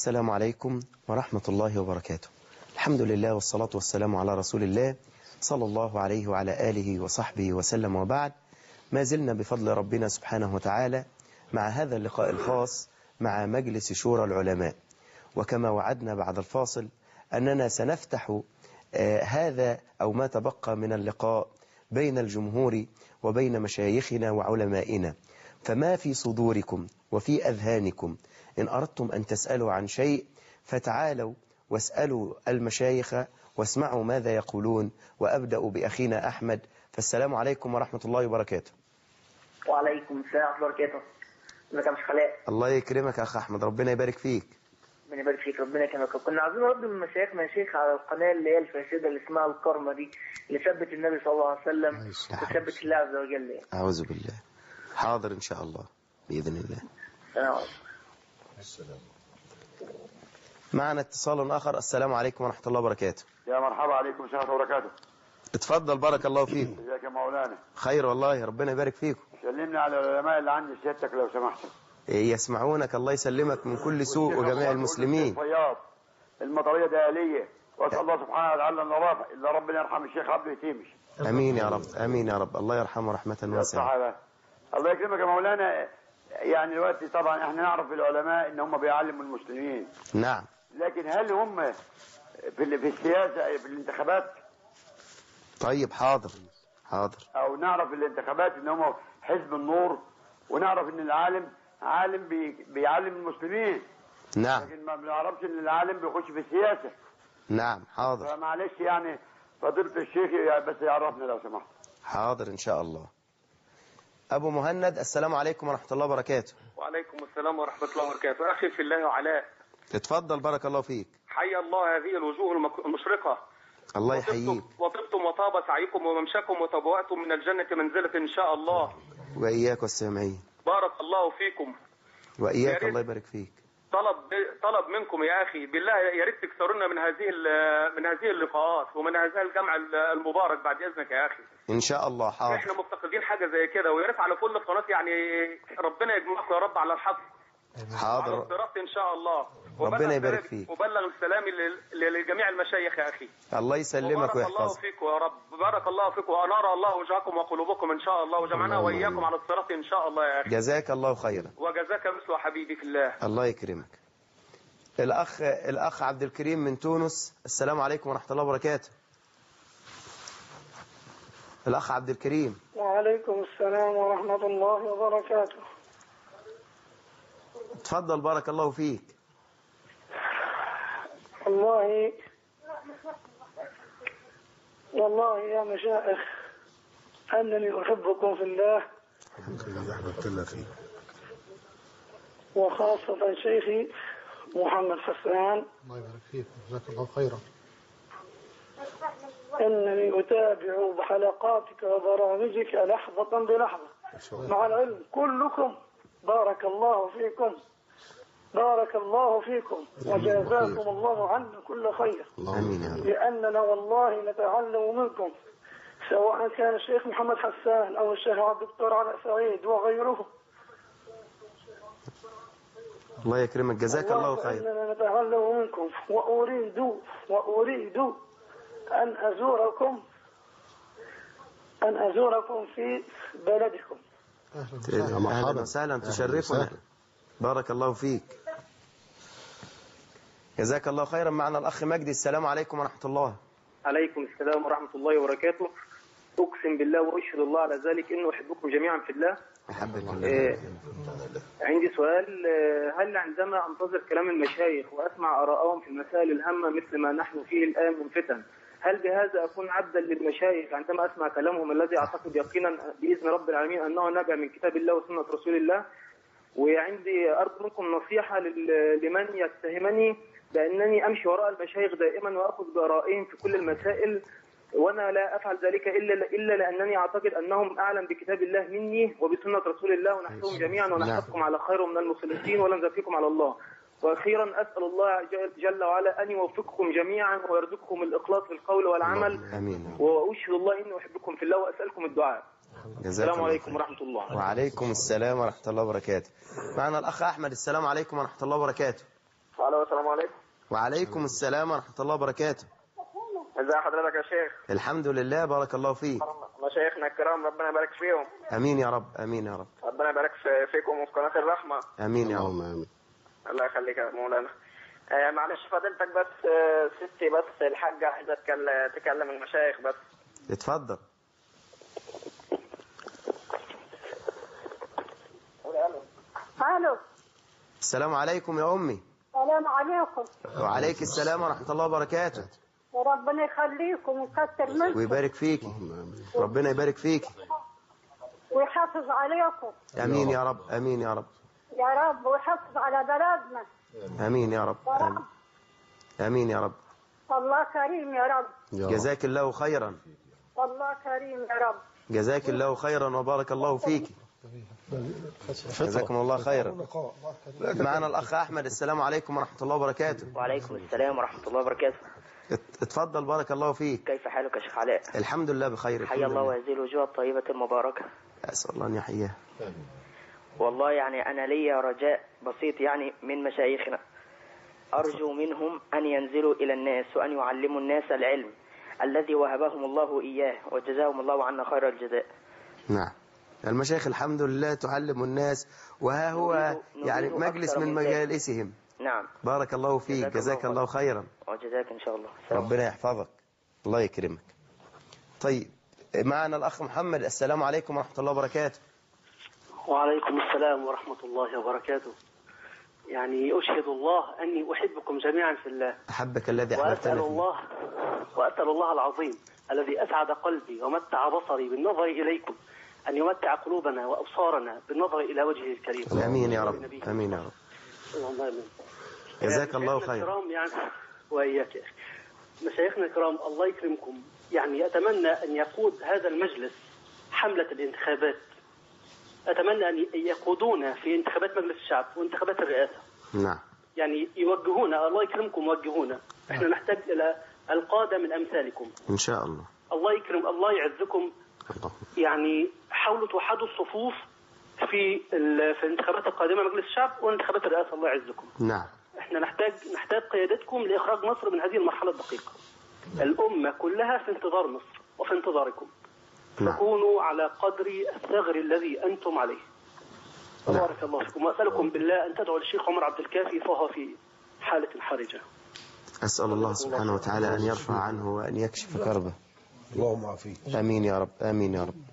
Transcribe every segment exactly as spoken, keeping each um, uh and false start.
السلام عليكم ورحمة الله وبركاته. الحمد لله والصلاة والسلام على رسول الله صلى الله عليه وعلى آله وصحبه وسلم، وبعد. ما زلنا بفضل ربنا سبحانه وتعالى مع هذا اللقاء الخاص مع مجلس شورى العلماء، وكما وعدنا بعد الفاصل أننا سنفتح آه هذا أو ما تبقى من اللقاء بين الجمهور وبين مشايخنا وعلمائنا. فما في صدوركم وفي أذهانكم إن أردتم أن تسألوا عن شيء فتعالوا واسألوا المشايخ واسمعوا ماذا يقولون. وأبدأ بأخينا أحمد، فالسلام عليكم ورحمة الله وبركاته. وعليكم السلام ورحمة الله وبركاته. ازيك يا مش خلاء؟ الله يكرمك يا أخ أحمد، ربنا يبارك فيك. ربنا يبارك فيك، ربنا يكرمك. كنا عايزين نرد من مشايخنا يا شيخ على القناة اللي هي الفاسدة اللي اسمها الكرمة دي، اللي ثبت النبي صلى الله عليه وسلم وثبت الله عز وجل يعني. أعوذ بالله. حاضر إن شاء الله بإذن الله. السلام عليكم. السلام. معنا اتصال آخر. السلام عليكم ورحمة الله وبركاته. يا مرحبا، عليكم السلام وبركاته. اتفضل، بارك الله فيك. ازيك يا مولانا؟ خير والله، ربنا يبارك فيكم. سلمنا على العلماء اللي عندي سيادتك لو سمحت. يسمعونك، الله يسلمك من كل سوء وجميع المسلمين. فياض المطرية دالية، واسال الله سبحانه وتعالى ان رافع الا ربنا يرحم الشيخ عبد اليتيمش. امين يا رب، امين يا رب، الله يرحمه رحمة واسعة. الله يكرمك يا مولانا. يعني دلوقتي طبعا احنا نعرف العلماء ان هم بيعلموا المسلمين. نعم. لكن هل هم في في السياسة في الانتخابات؟ طيب حاضر حاضر. او نعرف الانتخابات ان هم حزب النور، ونعرف ان العالم عالم بي بيعلم المسلمين. نعم. لكن ما بنعرفش ان العالم بيخش في السياسة. نعم حاضر. فمعلش يعني فضيلة الشيخ بس يعرفنا لو سمحت. حاضر ان شاء الله. ابو مهند، السلام عليكم ورحمة الله وبركاته. وعليكم السلام ورحمة الله وبركاته. اخي في الله وعلاء، اتفضل بارك الله فيك. حي الله هذه الوجوه المشرقة. الله يحييك. وطبتم وطاب سعيكم وممشاكم وتبوأتم من الجنة منزلة إن شاء الله. وإياك والسامعين. بارك الله فيكم. وإياك، الله يبارك فيك. طلب طلب منكم يا أخي بالله، يا ريت تكثرونا من هذه من هذه اللقاءات ومن هذا الجمع المبارك بعد إذنك يا أخي. إن شاء الله. حاضر. إحنا مفتقدين حاجة زي كده، ويا ريت على كل قناة يعني ربنا يجمعكم يا رب على الحق. حاضر. على الصراط إن شاء الله. ربنا يبارك فيك. وبلغ السلام لجميع المشايخ يا أخي. الله يسلمك ويحفظك. بارك الله فيكم يا رب، بارك الله فيكم، وأنار الله وجهكم وقلوبكم إن شاء الله، وجمعنا وإياكم على الصراط إن شاء الله يا أخي. جزاك الله خيرا. وجزاك مثل حبيبي في الله. الله يكرمك. الأخ الأخ عبد الكريم من تونس، السلام عليكم ورحمة الله وبركاته. الأخ عبد الكريم. وعليكم السلام ورحمة الله وبركاته. تفضل بارك الله فيك. والله والله يا مشايخ أنني أحبكم في الله، وخاصة شيخي محمد حسان. الله يبارك فيك، جزاك الله خيرا. إنني أتابع حلقاتك وبرامجك لحظة بلحظة، مع العلم كلكم بارك الله فيكم، بارك الله فيكم وجزاكم الله عنا كل خير. آمين. لأننا والله نتعلم منكم، سواء كان الشيخ محمد حسان أو الشيخ الدكتور علاء سعيد وغيره. الله يكرمك، جزاك الله خير. إننا نتعلم منكم، وأريد وأريد أن أزوركم أن أزوركم في بلدكم. أهلا وسهلا، تشرفنا. بارك الله فيك، جزاك الله خيرا. معنا الأخ مجدي، السلام عليكم ورحمة الله. عليكم السلام ورحمة الله وبركاته. أقسم بالله وأشهد الله على ذلك إنه أحبكم جميعا في الله. أحبك الله. آه عندي سؤال، آه هل عندما أنتظر كلام المشايخ وأسمع آراءهم في المسائل الهامة مثل ما نحن فيه الآن من فتن، هل بهذا أكون عبدا للمشايخ عندما أسمع كلامهم الذي أعتقد يقينا بإذن رب العالمين أنه نابع من كتاب الله وسنة رسول الله؟ وعندي أرجو منكم نصيحة لمن يتهمني بأنني أمشي وراء المشايخ دائما وأخذ بآرائهم في كل المسائل، وأنا لا أفعل ذلك إلا إلا لأنني أعتقد أنهم أعلم بكتاب الله مني وبسنة رسول الله، ونحسبهم جميعا ونحسبكم على خير من المخلصين ولا نزكيكم على الله. وأخيرا أسأل الله جل وعلا أن يوفقكم جميعا ويرزقكم الإخلاص في القول والعمل. آمين. وأشهد الله إني أحبكم في الله وأسألكم الدعاء. السلام عليكم ورحمة الله. وعليكم السلام ورحمة الله وبركاته. معنا الأخ أحمد، السلام عليكم ورحمة الله وبركاته. الو السلام عليكم. وعليكم السلام ورحمة الله وبركاته. ازي حضرتك يا شيخ؟ الحمد لله بارك الله فيك. مشايخنا الكرام ربنا يبارك فيهم. امين يا رب، امين يا رب. ربنا يبارك في فيكم وفي قناه الرحمه. امين يا رب. امين. الله يخليك يا مولانا. آه معلش فضيلتك بس آه ستي بس الحاجه عايزه تكلم المشايخ بس. اتفضل. الو. السلام عليكم يا امي. السلام عليكم. وعليك السلام ورحمة الله وبركاته. وربنا يخليكم ويكثر منكم ويبارك فيكي. ربنا يبارك فيكي ويحافظ عليكم. امين يا رب، امين يا رب. يا رب ويحافظ على بلدنا. امين يا رب، امين. امين يا رب. الله كريم يا رب. جزاك الله خيرا. الله كريم يا رب. جزاك الله خيرا وبارك الله فيك. جزاكم الله خيرا. معنا الأخ أحمد. السلام عليكم ورحمة الله وبركاته. وعليكم السلام ورحمة الله وبركاته. اتفضل بارك الله فيك. كيف حالك يا شيخ علاء؟ الحمد لله بخير. حيا الله وهذه الوجوه الطيبة المباركة. أسأل الله أن يحييه. والله يعني أنا لي رجاء بسيط يعني من مشايخنا، أرجو منهم أن ينزلوا إلى الناس وأن يعلموا الناس العلم الذي وهبهم الله إياه وجزاهم الله عنا خير الجزاء. نعم، المشايخ الحمد لله تعلم الناس، وها هو يعني مجلس من مجالسهم. نعم بارك الله فيك. جزاك الله خيرا. وجزاك إن شاء الله. ربنا يحفظك. الله يكرمك. طيب معنا الأخ محمد. السلام عليكم ورحمة الله وبركاته. وعليكم السلام ورحمة الله وبركاته. يعني أشهد الله أني أحبكم جميعا في الله. أحبك الذي أحببتنا وأسأل فيه. الله وأسأل الله العظيم الذي أسعد قلبي ومتع بصري بالنظر إليكم أن يمتع قلوبنا وأبصارنا بالنظر إلى وجهه الكريم. آمين يا رب. آمين يا رب. اللهم آمين. جزاك الله خيرا. يعني وإياك يا أخي. مشايخنا الكرام الله يكرمكم، يعني أتمنى أن يقود هذا المجلس حملة الانتخابات. أتمنى أن يقودونا في انتخابات مجلس الشعب وانتخابات الرئاسة. نعم. يعني يوجهونا، الله يكرمكم وجهونا. احنا نحتاج إلى القادة من أمثالكم. إن شاء الله. الله يكرم، الله يعزكم. الله. يعني حاولوا توحدوا الصفوف في في الانتخابات القادمة مجلس الشعب وانتخابات الرئاسة. الله يعزكم. نعم. احنا نحتاج نحتاج قيادتكم لإخراج مصر من هذه المرحلة الدقيقة. الأمة كلها في انتظار مصر وفي انتظاركم. فكونوا على قدر الثغر الذي أنتم عليه. بارك الله فيكم. وأسألكم بالله أن تدعوا للشيخ عمر عبد الكافي فهو في حالة حرجة. أسأل الله سبحانه وتعالى أن يرفع عنه وأن يكشف كربه. اللهم عافيه. آمين يا رب، آمين يا رب.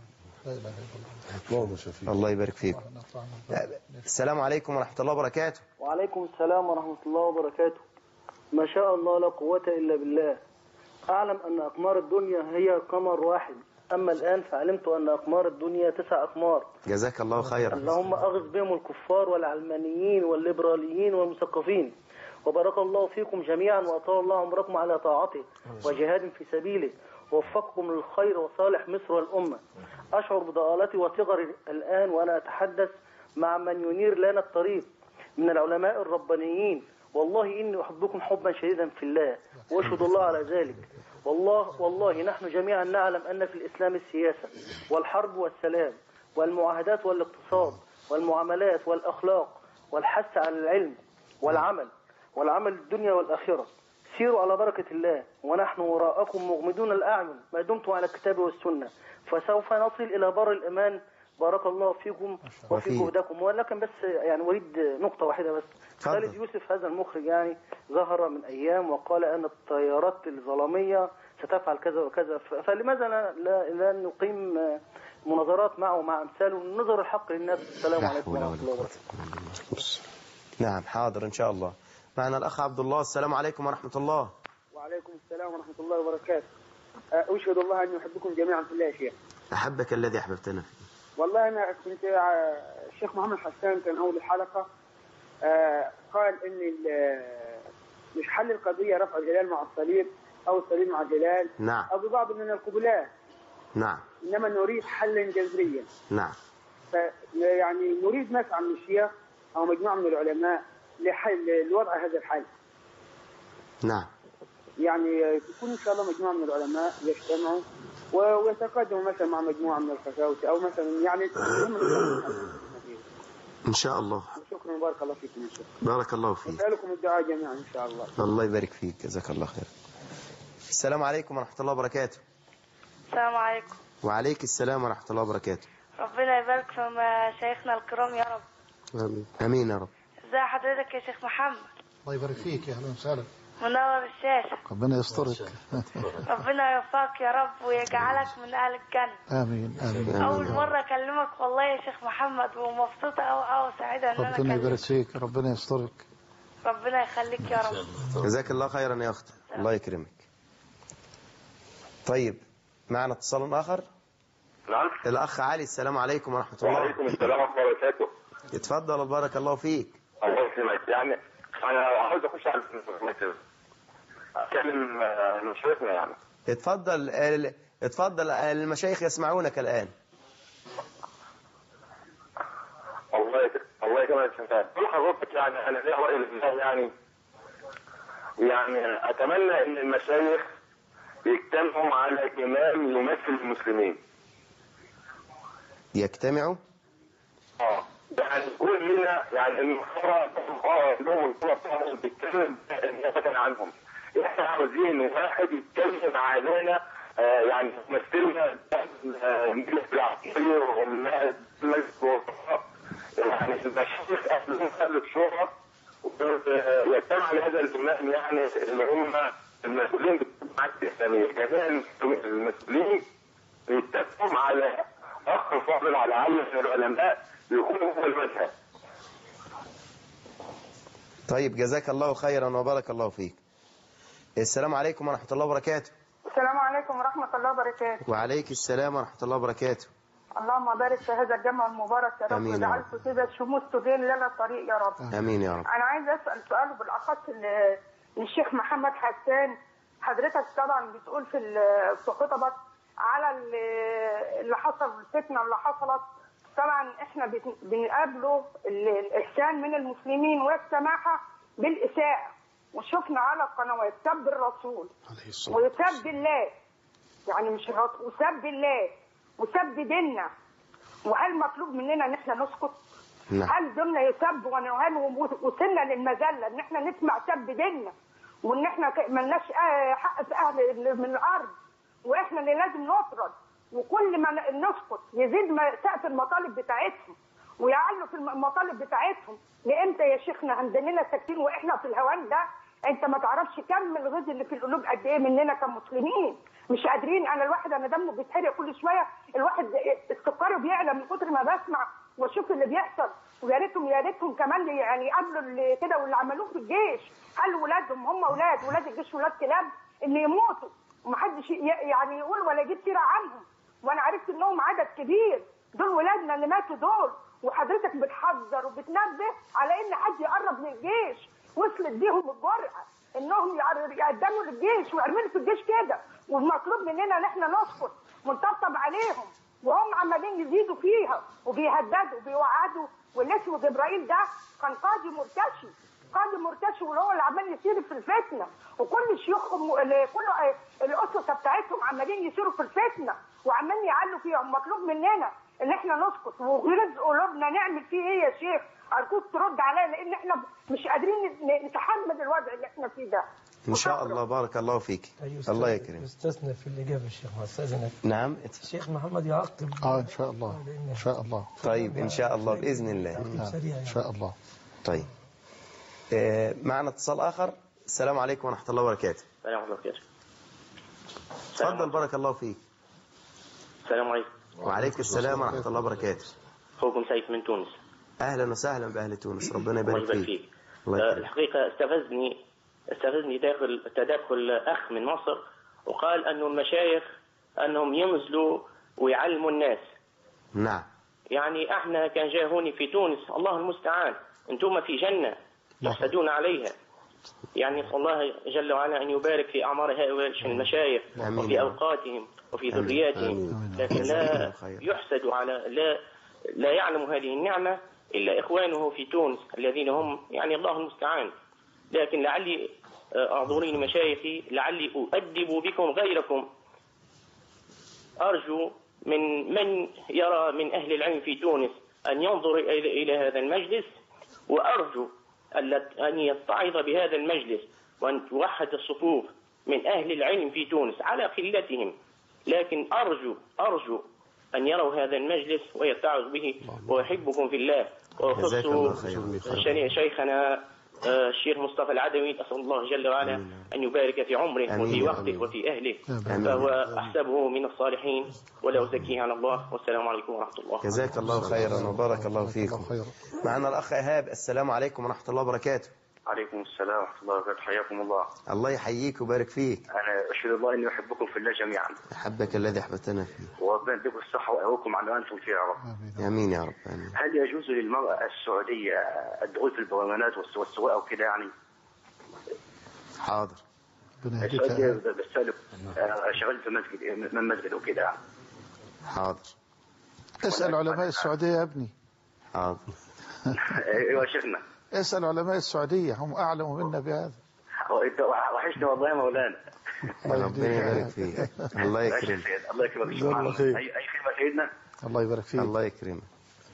اللهم شفيك. الله يبارك فيكم. السلام عليكم ورحمة الله وبركاته. وعليكم السلام ورحمة الله وبركاته. ما شاء الله لا قوة إلا بالله. أعلم أن أقمار الدنيا هي قمر واحد، أما الآن فعلمت أن أقمار الدنيا تسع أقمار. جزاك الله خيرا. اللهم أغث بهم الكفار والعلمانيين والليبراليين والمثقفين. وبارك الله فيكم جميعا وأطال الله عمركم على طاعته وجهاد في سبيله، ووفقكم للخير وصالح مصر والأمة. أشعر بضالتي وصغري الآن وأنا أتحدث مع من ينير لنا الطريق من العلماء الربانيين. والله إني أحبكم حبا شديدا في الله وأشهد الله على ذلك. والله والله نحن جميعا نعلم أن في الإسلام السياسة والحرب والسلام والمعاهدات والاقتصاد والمعاملات والأخلاق والحث على العلم والعمل والعمل الدنيا والآخرة. سيروا على بركة الله ونحن وراءكم مغمدون الأعين ما دمتم على الكتاب والسنة، فسوف نصل إلى بر الإيمان. بارك الله فيكم وفي جهدكم. ولكن بس يعني أريد نقطة واحدة بس. خالد يوسف هذا المخرج يعني ظهر من أيام وقال أن التيارات الظلامية ستفعل كذا وكذا، فلماذا لا, لا نقيم مناظرات معه ومع أمثاله ونظهر الحق للناس. السلام عليكم ورحمة الله وبركاته. نعم حاضر إن شاء الله. معنا الأخ عبد الله. السلام عليكم ورحمة الله. وعليكم السلام ورحمة الله وبركاته. أشهد الله أن يحبكم جميعا في الله يا شيخ. أحبك الذي أحببتنا فيه. والله أنا كنت الشيخ محمد حسان كان أول الحلقة قال إن مش حل القضية رفع الجلال مع الصليب أو الصليب مع الجلال نعم. أو ببعض من القبلات. نعم. إنما نريد حلا جذريا. نعم. يعني نريد نسعى من الشيخ أو مجموعة من العلماء لحل لوضع هذا الحل. نعم. يعني تكون إن شاء الله مجموعة من العلماء يجتمعوا ويتقدموا مثلا مع مجموعة من الخشاوة أو مثلا يعني إن شاء الله. شكرا وبارك الله فيكم يا شيخ. بارك الله فيك. وسألكم الدعاء جميعا إن شاء الله. الله يبارك فيك، جزاك الله خير. السلام عليكم ورحمة الله وبركاته. السلام عليكم. وعليك السلام ورحمة الله وبركاته. ربنا يبارك في مشايخنا الكرام يا رب. آمين. آمين يا رب. ازي حضرتك يا شيخ محمد؟ الله يبارك فيك، يا أهلا وسهلا. منور الشاشة. ربنا يسترك. ربنا يوفقك يا رب ويجعلك من أهل الجنة. آمين آمين. أول مرة أكلمك والله يا شيخ محمد، ومبسوطة أوي أوي وسعيدة إن أنا ربنا يبارك أكلمك. فيك، ربنا يسترك. ربنا يخليك يا رب. جزاك الله خيرا يا أختي، الله يكرمك. طيب معنا اتصال آخر. نعم. الأخ علي، السلام عليكم ورحمة الله. وعليكم السلام ورحمة الله وبركاته. اتفضل بارك الله فيك. الله يسلمك. يعني أنا عاوز أخش على أتكلم مشايخنا يعني. اتفضل اتفضل المشايخ يسمعونك الآن. الله يك... الله يكرمك يا شيخ. كل حضرتك يعني أنا ليا رأي لله يعني يعني أتمنى إن المشايخ يجتمعوا على إمام يمثل المسلمين. يجتمعوا؟ اه يعني كلنا يعني المحاضرة لهم الكلة بتاعهم بيتكلم نيابة عنهم. احنا عاوزين واحد يتكلم علينا آه يعني يمثلنا مجلس العقلية وعمال مجلس الوزراء يعني المشايخ أهل الشورى، يجتمع على هذا الإمام يعني اللي هم المسؤولين بالجماعات الإسلامية. كمان المسؤولين يتفقوا على أخ فاضل على علم من العلماء يكون هو المذهب. طيب جزاك الله خيرا وبارك الله فيك. السلام عليكم ورحمة الله وبركاته. السلام عليكم ورحمة الله وبركاته. وعليك السلام ورحمة الله وبركاته. اللهم بارك في هذا الجمع المبارك يا رب، آمين يا رب. وجعلته كده شموس تبين لنا الطريق يا رب. آمين يا رب. أنا عايز أسأل سؤال بالأخص للشيخ محمد حسان. حضرتك طبعا بتقول في في خطبك على اللي حصل، الفتنة اللي حصلت. طبعا احنا بنقابله الإحسان من المسلمين والسماحة بالإساءة، وشفنا على القنوات سب الرسول وسب الله، يعني مش الرسول، وسب الله وسب ديننا. وهل مطلوب مننا ان احنا نسكت؟ نعم. هل ديننا يسب ونهان ووصلنا للمذله ان احنا نسمع سب ديننا، وان احنا ملناش حق في اهل من الارض، واحنا اللي لازم نطرد، وكل ما نسكت يزيد سقف المطالب بتاعتهم ويعلوا في المطالب بتاعتهم. لامتى يا شيخنا عندنا ساكتين واحنا في الهوان ده؟ انت ما تعرفش كم الغز اللي في القلوب قد ايه مننا كمسلمين مش قادرين. انا الواحد انا دمه بيتحرق كل شويه، الواحد السكر بيعلى من كتر ما بسمع واشوف اللي بيحصل. ويا ريتهم يا ريتهم كمان يعني قبلوا كده واللي عملوه في الجيش. هل ولادهم هم اولاد ولاد الجيش ولاد كلاب ان يموتوا ومحدش يعني يقول ولا يجيب سيره عنهم؟ وانا عرفت انهم عدد كبير، دول ولادنا اللي ماتوا دول. وحضرتك بتحذر وبتنبه على ان حد يقرب من الجيش. وصلت بيهم الجرأة انهم يقدموا للجيش ويرموا في الجيش كده، والمطلوب مننا ان احنا نسكت ونطبطب عليهم، وهم عمالين يزيدوا فيها وبيهددوا وبيوعدوا. والاسم جبرائيل ده كان قاضي مرتشي، قاضي مرتشي واللي هو اللي عمال يسير في الفتنه، وكل شيوخهم كل الاسره بتاعتهم عمالين يسيروا في الفتنه وعمالين يعلوا فيها. مطلوب مننا ان احنا نسكت ورزق قلوبنا نعمل فيه ايه يا شيخ؟ ارجوك ترد عليا لان احنا مش قادرين نتحمل الوضع اللي احنا فيه ده. ان شاء الله بارك الله فيك. الله يكرمك. استثنى في الاجابه الشيخ استاذنك. نعم الشيخ محمد يعقب. اه ان شاء الله ان شاء الله. طيب ان شاء الله باذن الله. ان شاء الله. طيب آه معنا اتصال اخر. السلام عليكم ورحمه الله وبركاته. السلام عليكم ورحمه الله وبركاته. تفضل بارك الله فيك. السلام عليكم. وعليك السلام ورحمه الله وبركاته. اخوكم سيف من تونس. اهلا وسهلا باهل تونس، ربنا يبارك فيك. فيك. الحقيقه استفزني استفزني داخل تدخل اخ من مصر وقال انه المشايخ انهم ينزلوا ويعلموا الناس. نعم. يعني احنا كان جاهوني في تونس، الله المستعان، انتم في جنه تحسدون عليها. يعني صلى الله جل وعلا ان يبارك في اعمار هؤلاء المشايخ وفي اوقاتهم وفي ذرياتهم، لكن لا يحسد على لا لا يعلم هذه النعمه الا اخوانه في تونس الذين هم يعني الله المستعان. لكن لعلي اعذروني مشايخي، لعلي اؤدب بكم غيركم. ارجو من من يرى من اهل العلم في تونس أن ينظر إلى إلى هذا المجلس، وأرجو أن يتعظ بهذا المجلس وأن توحد الصفوف من أهل العلم في تونس على قلتهم، لكن أرجو أرجو أن يروا هذا المجلس ويتعظ به، وأحبكم في الله. وأخص شيخنا الشيخ مصطفى العدوي، أسأل الله جل وعلا أن يبارك في عمره وفي وقته وفي أهله، فهو أحسبه من الصالحين ولا أزكيه على الله. والسلام عليكم ورحمة الله. جزاك الله خيرا وبارك الله فيكم. معنا الأخ إيهاب. السلام عليكم ورحمة الله وبركاته. عليكم السلام ورحمة الله وبركاته. حياكم الله. الله يحييك ويبارك فيك. أنا أشهد الله إني أحبكم في الله جميعا. أحبك الذي أحببتنا فيه. وربنا يديكم الصحة ويقويكم على أنتم فيه يا رب. آمين يا رب. آمين. هل يجوز للمرأة السعودية الدخول في البرلمانات والسواقة وكده يعني؟ حاضر. السعودية بسألك شغال في مسجد من مسجد وكده يعني. حاضر. اسأل علماء السعودية يا ابني. حاضر. ايوه شيخنا. اسأل علماء السعودية، هم أعلم منا بهذا. وحشني والله يا مولانا. ربنا يبارك فيك. الله يكرمك. الله يكرمك. اي اي خدمة سيدنا. الله يبارك فيك. الله يكرمك.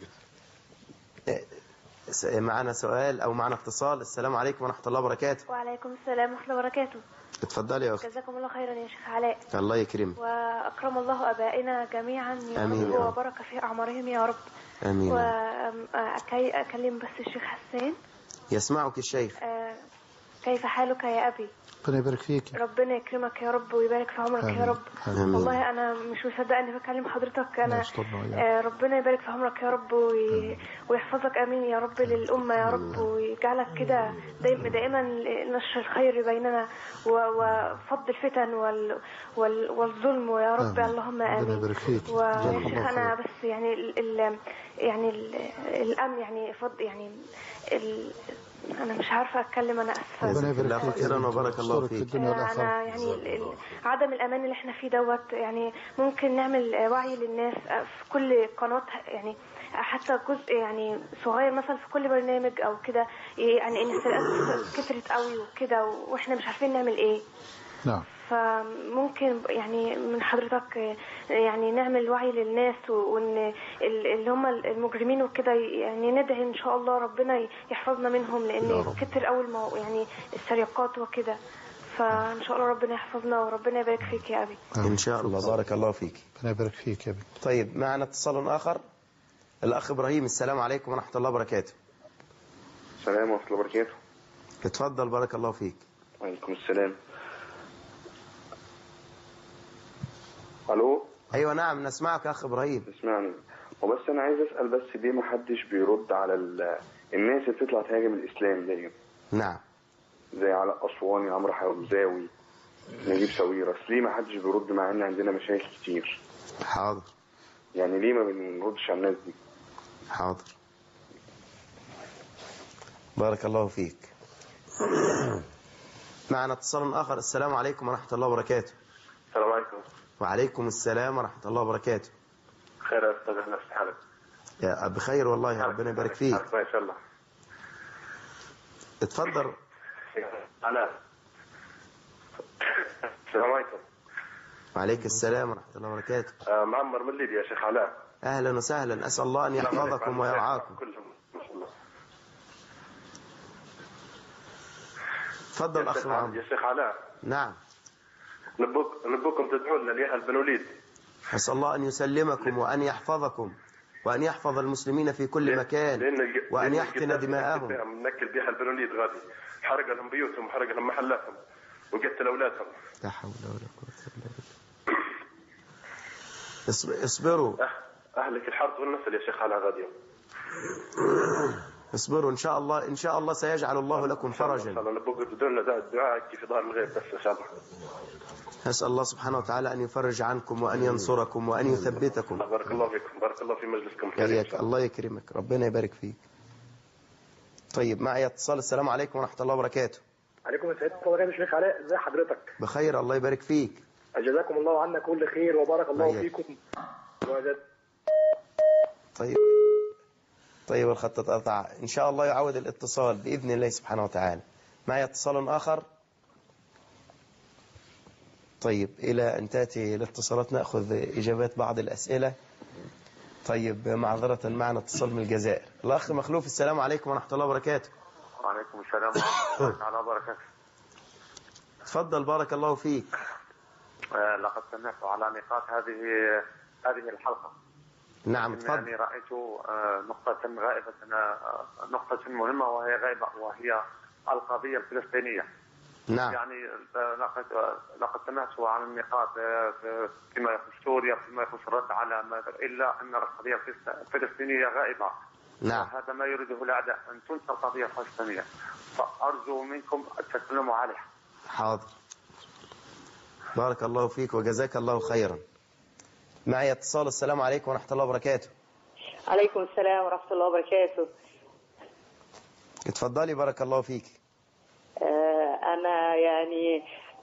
معنا سؤال او معنا اتصال. السلام عليكم ورحمة الله وبركاته. وعليكم السلام ورحمة الله وبركاته. اتفضلي يا اختي. جزاكم الله خيرا يا شيخ علاء. الله يكرمك. واكرم الله ابائنا جميعا يا آمين رب، وبارك في اعمارهم يا رب. امين. واكلم بس الشيخ حسان. يسمعك الشيخ. آه كيف حالك يا ابي؟ ربنا يبارك فيك. ربنا يكرمك يا رب ويبارك في عمرك يا رب. آمين. والله انا مش مصدقه اني بكلم حضرتك. انا آه ربنا يبارك في عمرك يا رب وي... ويحفظك امين يا رب للامه يا رب، ويجعلك كده دائما دائما نشر الخير بيننا و... وفض الفتن وال... وال... والظلم يا رب. آمين. اللهم امين. ويا شيخ انا بس يعني ال... ال... يعني ال... الامن يعني فض يعني ال... أنا مش عارفة أتكلم، أنا أسفة. ربنا يبارك فيك وبارك الله فيك. أنا يعني عدم الأمان اللي إحنا فيه دوت، يعني ممكن نعمل وعي للناس في كل قناة، يعني حتى جزء يعني صغير مثلا في كل برنامج أو كده، يعني إن السرقات كترت قوي وكده وإحنا مش عارفين نعمل إيه. نعم. فممكن يعني من حضرتك يعني نعمل وعي للناس، وان اللي هم المجرمين وكده يعني ندعي ان شاء الله ربنا يحفظنا منهم، لان كتر اول ما يعني السرقات وكده، فان شاء الله ربنا يحفظنا وربنا يبارك فيك يا ابي. ان شاء الله. بارك الله فيك. ربنا يبارك فيك يا ابي. طيب معنا اتصال اخر. الاخ ابراهيم. السلام عليكم ورحمة الله وبركاته. السلام ورحمة الله وبركاته. اتفضل. بارك الله فيك. وعليكم السلام. الو. ايوه نعم نسمعك يا اخ ابراهيم. اسمعني. وبس انا عايز اسال بس ليه ما حدش بيرد على الناس اللي بتطلع تهاجم الاسلام دي؟ نعم. زي علاء اسواني، عمرو حمزاوي، نجيب ساويرس، ليه ما حدش بيرد مع ان عندنا مشايخ كتير؟ حاضر. يعني ليه ما بنردش على الناس دي؟ حاضر. بارك الله فيك. معنا اتصال اخر. السلام عليكم ورحمة الله وبركاته. السلام عليكم. وعليكم السلام ورحمة الله وبركاته. خير يا استاذ، اهلا في حالك. يا بخير والله، ربنا يبارك فيك. ما شاء الله. اتفضل. انا السلام عليكم. وعليك السلام ورحمة الله وبركاته. آه معمر من ليبيا يا شيخ علاء. اهلا وسهلا، اسال الله ان يحفظكم ويرعاكم. تفضل اخ معمر. يا شيخ علاء. نعم. نبوك نبوكم تدعون لنا ليها بن وليد. اسال الله ان يسلمكم وان يحفظكم وان يحفظ المسلمين في كل مكان وان يحقن دماءهم. نكل بها بن وليد غادي حرق لهم بيوتهم وحرق لهم محلاتهم وقتل اولادهم. لا حول ولا قوه الا بالله. اصبروا. اهلك الحرث والنسل يا شيخ علاء غادي. اصبروا ان شاء الله، ان شاء الله سيجعل الله لكم فرجا. نبوك تدعون لنا دعاء في ظهر الغيب بس ان شاء الله. أسأل الله سبحانه وتعالى أن يفرج عنكم وأن ينصركم وأن يثبتكم. بارك الله فيكم، بارك الله في مجلسكم. حياك الله يكرمك، ربنا يبارك فيك. طيب معي اتصال. السلام عليكم ورحمة الله وبركاته. عليكم السلام ورحمة الله وبركاته. شيخ علاء ازي حضرتك؟ بخير الله يبارك فيك. جزاكم الله عنا كل خير وبارك الله حياك. فيكم. وجد. طيب طيب الخط اتقطع، إن شاء الله يعود الاتصال بإذن الله سبحانه وتعالى. معي اتصال آخر. طيب إلى أن تأتي الاتصالات نأخذ إجابات بعض الأسئلة. طيب معذرة معنا اتصال من الجزائر. الأخ مخلوف، السلام عليكم ورحمة الله وبركاته. وعليكم السلام ورحمة الله وبركاته. تفضل بارك الله فيك. آه لقد سمعت على نقاط هذه هذه الحلقة. نعم تفضل. إنني رأيت آه نقطة غائبة آه نقطة مهمة وهي غائبة، وهي القضية الفلسطينية. نعم. يعني لقد لقد سمعت عن النقاط فيما يخص سوريا، فيما يخص الرد على ما، إلا أن القضية الفلسطينية غائبة. نعم. هذا ما يريده الأعداء، أن تنشر القضية الفلسطينية، فأرجو منكم التكلم عليها. حاضر. بارك الله فيك وجزاك الله خيرا. معي اتصال. السلام عليكم ورحمة الله وبركاته. عليكم السلام ورحمة الله وبركاته. اتفضلي بارك الله فيك. آه أنا يعني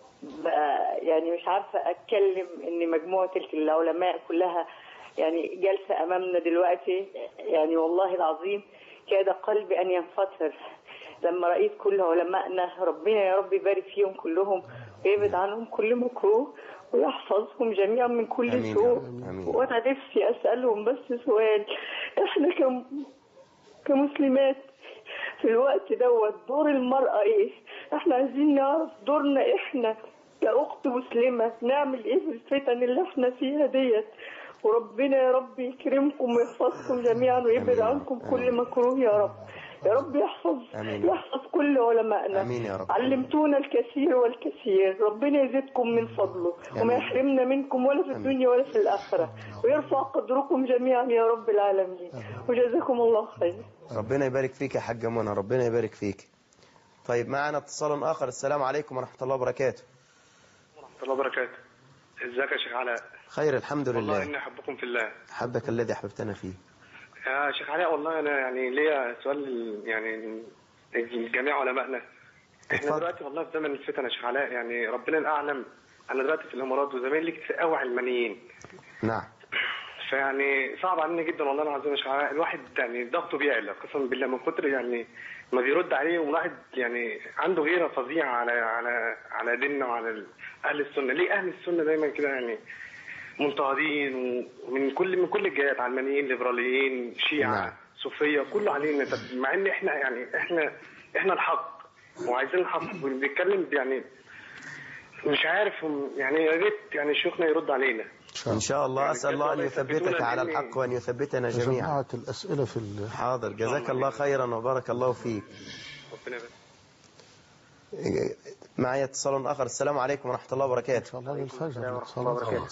يعني مش عارفة أتكلم إن مجموعة العلماء كلها يعني جالسة أمامنا دلوقتي، يعني والله العظيم كاد قلبي أن ينفطر لما رأيت كل علمائنا. ربنا يا رب يبارك فيهم كلهم ويبعد عنهم كل مكروه ويحفظهم جميعا من كل أمين سوء. أمين. وأنا نفسي أسألهم بس سؤال، إحنا كم كمسلمات في الوقت دوت دور المرأة إيه؟ إحنا عايزين نعرف دورنا إحنا كأخت مسلمة نعمل إيه في الفتن اللي إحنا فيها ديت. وربنا يا رب يكرمكم ويحفظكم جميعا ويبعد عنكم كل مكروه يا رب. يا رب يحفظ أمين. يحفظ كل علمائنا. أمين يا رب. علمتونا الكثير والكثير، ربنا يزيدكم من فضله وما يحرمنا منكم ولا في الدنيا ولا في الآخرة، ويرفع قدركم جميعا يا رب العالمين، وجزاكم الله خير. ربنا يبارك فيك يا حاجة منى، ربنا يبارك فيك. طيب معنا اتصال آخر. السلام عليكم ورحمة الله وبركاته. ورحمة الله وبركاته. ازيك يا شيخ علاء؟ خير الحمد لله. والله إني أحبكم في الله. حبك الذي أحببتنا فيه. يا شيخ علاء والله أنا يعني ليا سؤال يعني لجميع علمائنا. احنا دلوقتي والله في زمن الفتن يا شيخ علاء، يعني ربنا الأعلم. أنا دلوقتي في الإمارات وزمايلي كتير قوي علمانيين. نعم. فيعني صعب علينا جدا والله العظيم يا شيخ علاء، الواحد يعني ضغطه بيعلى قسما بالله من كتر يعني ما بيرد عليه، والواحد يعني عنده غيرة فظيعة على على على ديننا وعلى أهل السنة. ليه أهل السنة دايما كده يعني منتهضين ومن كل من كل الجهات، علمانيين ليبراليين شيعة نعم. صوفية كله علينا، مع ان احنا يعني احنا احنا الحق وعايزين الحق وبنتكلم يعني مش عارف يعني. يا ريت يعني شيخنا يرد علينا ان شاء الله. اسال الله ان يثبتك على الحق وان يثبتنا جميعا. جماعة الاسئله في ال... حاضر جزاك الله خيرا وبارك الله فيك. معي اتصال اخر. السلام عليكم ورحمه الله وبركاته. ان شاء الله للفجر ورحمه الله وبركاته.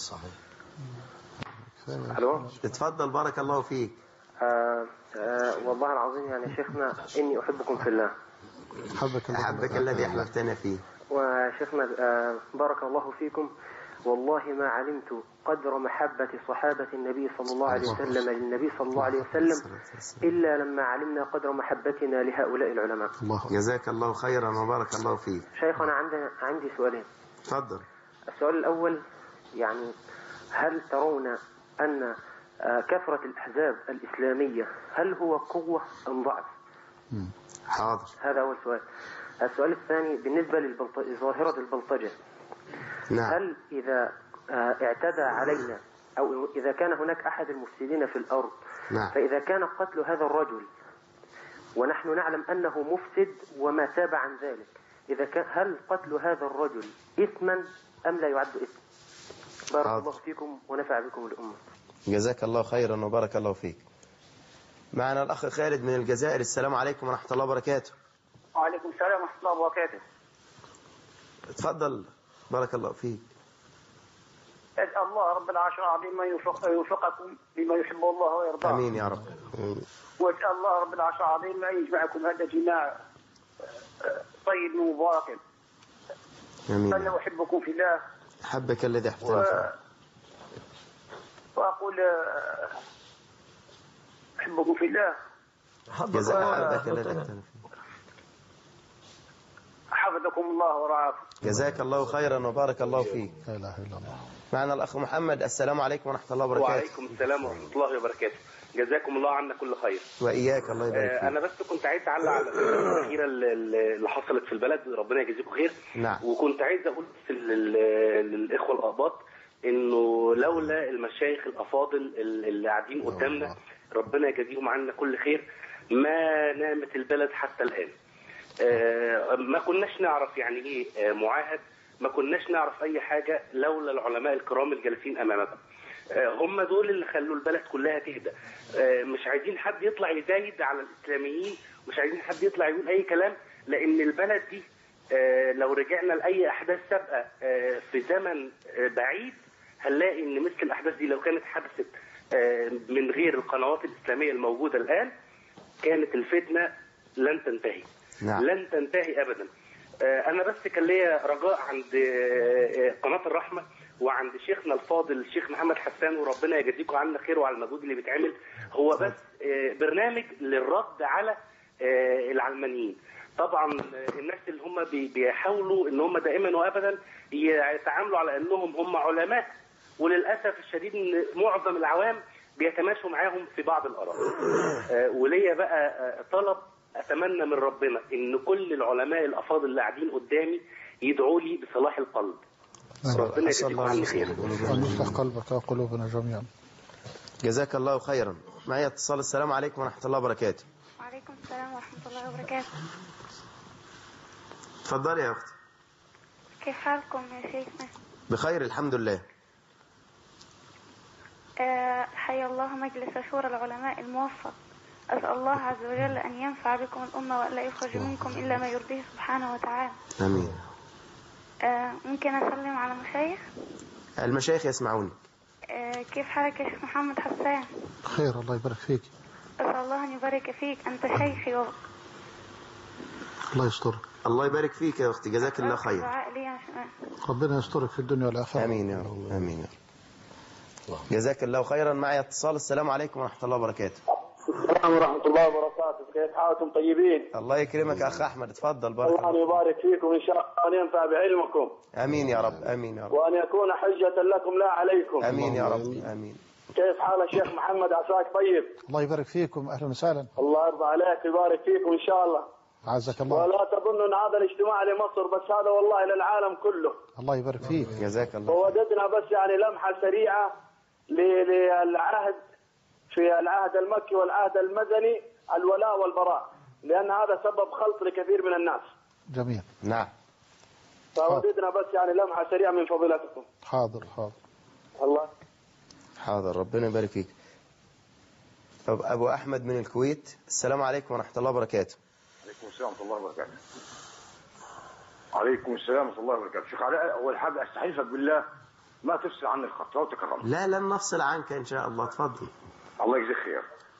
الو اتفضل بارك الله فيك. آه آه والله العظيم يعني شيخنا اني احبكم في الله. حبك حبك الذي احببتنا فيه. وشيخنا آه بارك الله فيكم. والله ما علمت قدر محبة صحابة النبي صلى الله عليه وسلم للنبي صلى الله عليه وسلم إلا لما علمنا قدر محبتنا لهؤلاء العلماء. الله جزاك الله خيرا وبارك الله فيك. شيخنا عندنا عندي سؤالين. تفضل. السؤال الأول يعني هل ترون أن كثرة الأحزاب الإسلامية هل هو قوة أم ضعف؟ حاضر. هذا أول سؤال. السؤال الثاني بالنسبة لظاهرة البلطجة. نعم. هل إذا اعتدى علينا أو إذا كان هناك أحد المفسدين في الأرض نعم. فإذا كان قتل هذا الرجل ونحن نعلم أنه مفسد وما تاب عن ذلك، إذا كان هل قتل هذا الرجل إثما أم لا يعد إثم؟ بارك حاضر. الله فيكم ونفع بكم الأمة. جزاك الله خيرا وبارك الله فيك. معنا الأخ خالد من الجزائر. السلام عليكم ورحمة الله وبركاته. وعليكم السلام ورحمة الله وبركاته. تفضل بارك الله فيك. أسأل الله رب العرش العظيم أن يوفق يوفقكم بما يحب الله ويرضاه. آمين يا رب. وأسأل الله رب العرش العظيم أن يجمعكم هذا جماع طيب مبارك. آمين. أنا أحبكم في الله. حبك الذي أحببتني فيه. وأقول أحبكم في الله. جزاك حبك الذي أحببتني فيه. حفظكم الله ورعاكم. جزاك الله خيرا وبارك الله فيك. لا اله الا الله. معنا الأخ محمد. السلام عليكم ورحمة الله وبركاته. وعليكم السلام ورحمة الله وبركاته. جزاكم الله عنا كل خير. وإياك الله يبارك فيك. أنا بس كنت عايز أعلق على الفترة الأخيرة اللي حصلت في البلد، ربنا يجزيكم خير. نعم. وكنت عايز أقول للإخوة الأقباط انه لولا المشايخ الافاضل اللي قاعدين قدامنا ربنا يجازيهم عنا كل خير ما نامت البلد حتى الان. آه ما كناش نعرف يعني ايه معاهد، ما كناش نعرف اي حاجه لولا العلماء الكرام الجالسين امامكم. آه هم دول اللي خلوا البلد كلها تهدى. آه مش عايزين حد يطلع يزايد على الاسلاميين، مش عايزين حد يطلع يقول اي كلام، لان البلد دي آه لو رجعنا لاي احداث سابقه آه في زمن آه بعيد هنلاقي ان مثل الاحداث دي لو كانت حدثت آه من غير القنوات الاسلاميه الموجوده الان كانت الفتنه لن تنتهي. نعم. لن تنتهي ابدا. آه انا بس كان ليا رجاء عند آه قناه الرحمه وعند شيخنا الفاضل الشيخ محمد حسان، وربنا يجزيكم عنا خير وعلى المجهود اللي بيتعمل. هو بس آه برنامج للرد على آه العلمانيين. طبعا الناس اللي هم بيحاولوا ان هم دائما وابدا يتعاملوا على انهم هم علماء، وللاسف الشديد ان معظم العوام بيتماشوا معاهم في بعض الاراء. آه وليا بقى آه طلب اتمنى من ربنا ان كل العلماء الافاضل اللي قاعدين قدامي يدعوا لي بصلاح القلب. ربنا يجزيكم عني خير. أن يفتح قلبك وقلوبنا جميعا. جزاك الله خيرا. معي اتصال. السلام عليكم ورحمة الله وبركاته. وعليكم السلام ورحمة الله وبركاته. اتفضلي يا أختي. كيف حالكم يا شيخنا؟ بخير الحمد لله. أه حيا الله مجلس شورى العلماء الموفق. أسأل الله عز وجل أن ينفع بكم الأمة وألا يخرج منكم إلا ما يرضيه سبحانه وتعالى. آمين. أه ممكن أسلم على مشايخ؟ المشايخ يسمعوني. أه كيف حالك يا شيخ محمد حسان؟ خير الله يبارك فيك. أسأل الله أن يبارك فيك، أنت شيخي و... الله يسترك. الله يبارك فيك يا أختي، جزاك الله خير. ربنا يسترك في الدنيا والآخرة. آمين يا رب. آمين يا رب. جزاك الله خيرا. معي اتصال. السلام عليكم ورحمة الله وبركاته. السلام ورحمة الله وبركاته. كيف حالكم؟ طيبين؟ الله يكرمك أخ أحمد. اتفضل. بارك الله يبارك فيكم إن شاء الله وأن ينفع بعلمكم. آمين يا رب. آمين يا رب. وأن يكون حجة لكم لا عليكم. آمين يا رب. آمين. كيف حال الشيخ محمد؟ عساك طيب؟ الله يبارك فيكم. أهلا وسهلا. الله يرضى عليك ويبارك فيكم إن شاء الله. عزك الله. ولا تظن أن هذا الاجتماع لمصر بس، هذا والله للعالم كله. الله يبارك فيك. جزاك الله. ووجدنا بس يعني لمحة سريعة للعهد في العهد المكي والعهد المدني، الولاء والبراء، لأن هذا سبب خلط لكثير من الناس. جميل. نعم. فوجدنا بس يعني لمحة سريعة من فضيلتكم. حاضر حاضر. الله. حاضر. ربنا يبارك فيك. طب أبو أحمد من الكويت. السلام عليكم ورحمة الله وبركاته. عليكم السلام ورحمة الله وبركاته. عليكم السلام ورحمة الله وبركاته. شيخ علاء، أول حاجة أستحلفك بالله ما تفصل عن الخط لو تكرمت. لا لن نفصل عنك إن شاء الله. تفضل. الله يجزيك خير.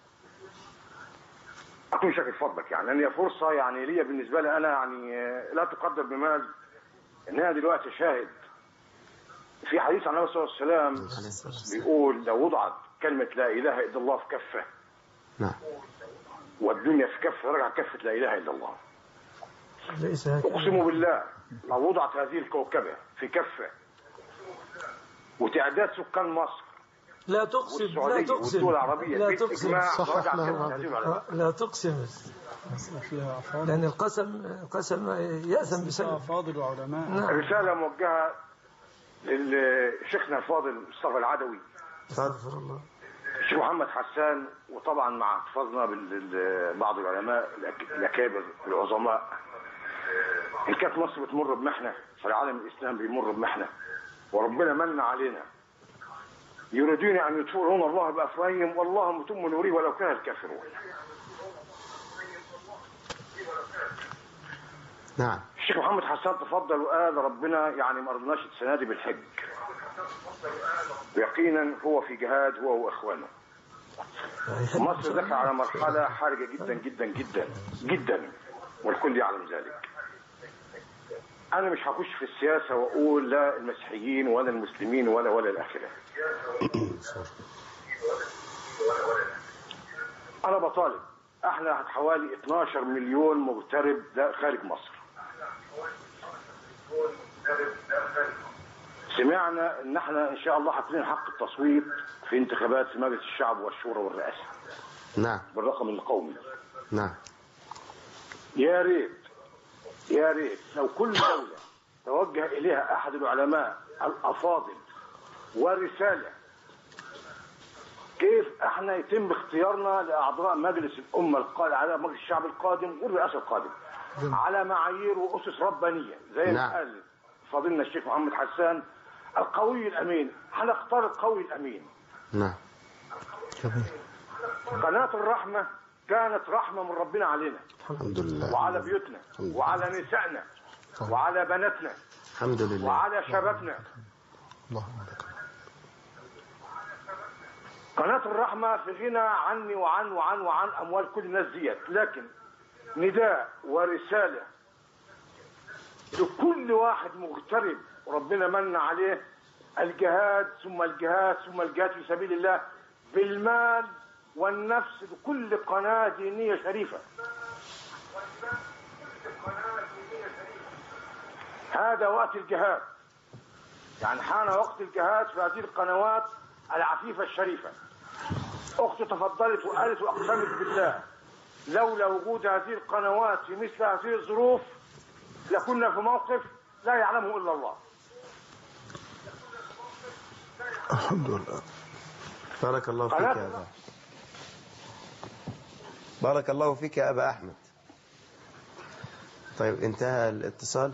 أكون شاكر فضلك، يعني لأن هي فرصة يعني ليا بالنسبة لي أنا يعني لا تقدر بمال إن أنا دلوقتي شاهد في حديث عن النبي صلى الله عليه وسلم بيقول لو وضعت كلمة لا إله إلا الله في كفة، نعم، والدنيا في كفة رجع كفة لا إله إلا الله. ليس أقسم بالله لو وضعت هذه الكوكبة في كفة وتعداد سكان مصر لا تقسم لا تقسم والدول العربية لا تقسم صحح له لا تقسم، لأن القسم قسم يأثم بسبب فاضل وعلماء. نعم. رسالة موجهة لشيخنا الفاضل مصطفى العدوي، استغفر الله، الشيخ محمد حسان، وطبعا مع احتفاظنا ببعض العلماء الأكابر العظماء. إن كانت مصر بتمر بمحنة فالعالم الإسلام بيمر بمحنة، وربنا من علينا. يريدون أن يطفئوا نور الله بأفواههم والله متم نوره ولو كره الكافرون. نعم. الشيخ محمد حسان تفضل وقال ربنا يعني ما رضناش السنة دي بالحج. يقينا هو في جهاد هو وإخوانه. مصر دخل على مرحلة حرجة جدا جدا جدا جدا، والكل يعلم ذلك. أنا مش هخش في السياسة وأقول لا المسيحيين ولا المسلمين ولا ولا الآخرة. أنا بطالب، احنا حوالي اتناشر مليون مغترب خارج مصر. سمعنا ان احنا ان شاء الله حاطين حق التصويت في انتخابات في مجلس الشعب والشورى والرئاسة. نعم. بالرقم القومي. نعم. يا ريت يا ريت لو كل دولة توجه اليها احد العلماء الافاضل ورسالة. كيف احنا يتم اختيارنا لاعضاء مجلس الامه القادم على مجلس الشعب القادم والرئاسه القادم على معايير واسس ربانيه زي ما قال فضيلنا الشيخ محمد حسان القوي الامين. هنختار القوي الامين. نعم. قناه الرحمه كانت رحمه من ربنا علينا الحمد لله وعلى بيوتنا وعلى نسائنا وعلى بناتنا الحمد لله وعلى شبابنا. قناة الرحمة في غنى عني وعن وعن وعن أموال كل الناس ديت، لكن نداء ورسالة لكل واحد مغترب وربنا من عليه الجهاد ثم الجهاد ثم الجهاد في سبيل الله بالمال والنفس لكل قناة دينية شريفة. هذا وقت الجهاد، يعني حان وقت الجهاد في هذه القنوات العفيفة الشريفة. أختي تفضلت وقالت وأقسمت بالله لولا وجود هذه القنوات في مثل هذه الظروف لكنا في موقف لا يعلمه إلا الله. الحمد لله. بارك الله فيك يا أبا. بارك الله فيك يا أبا أحمد. طيب انتهى الاتصال.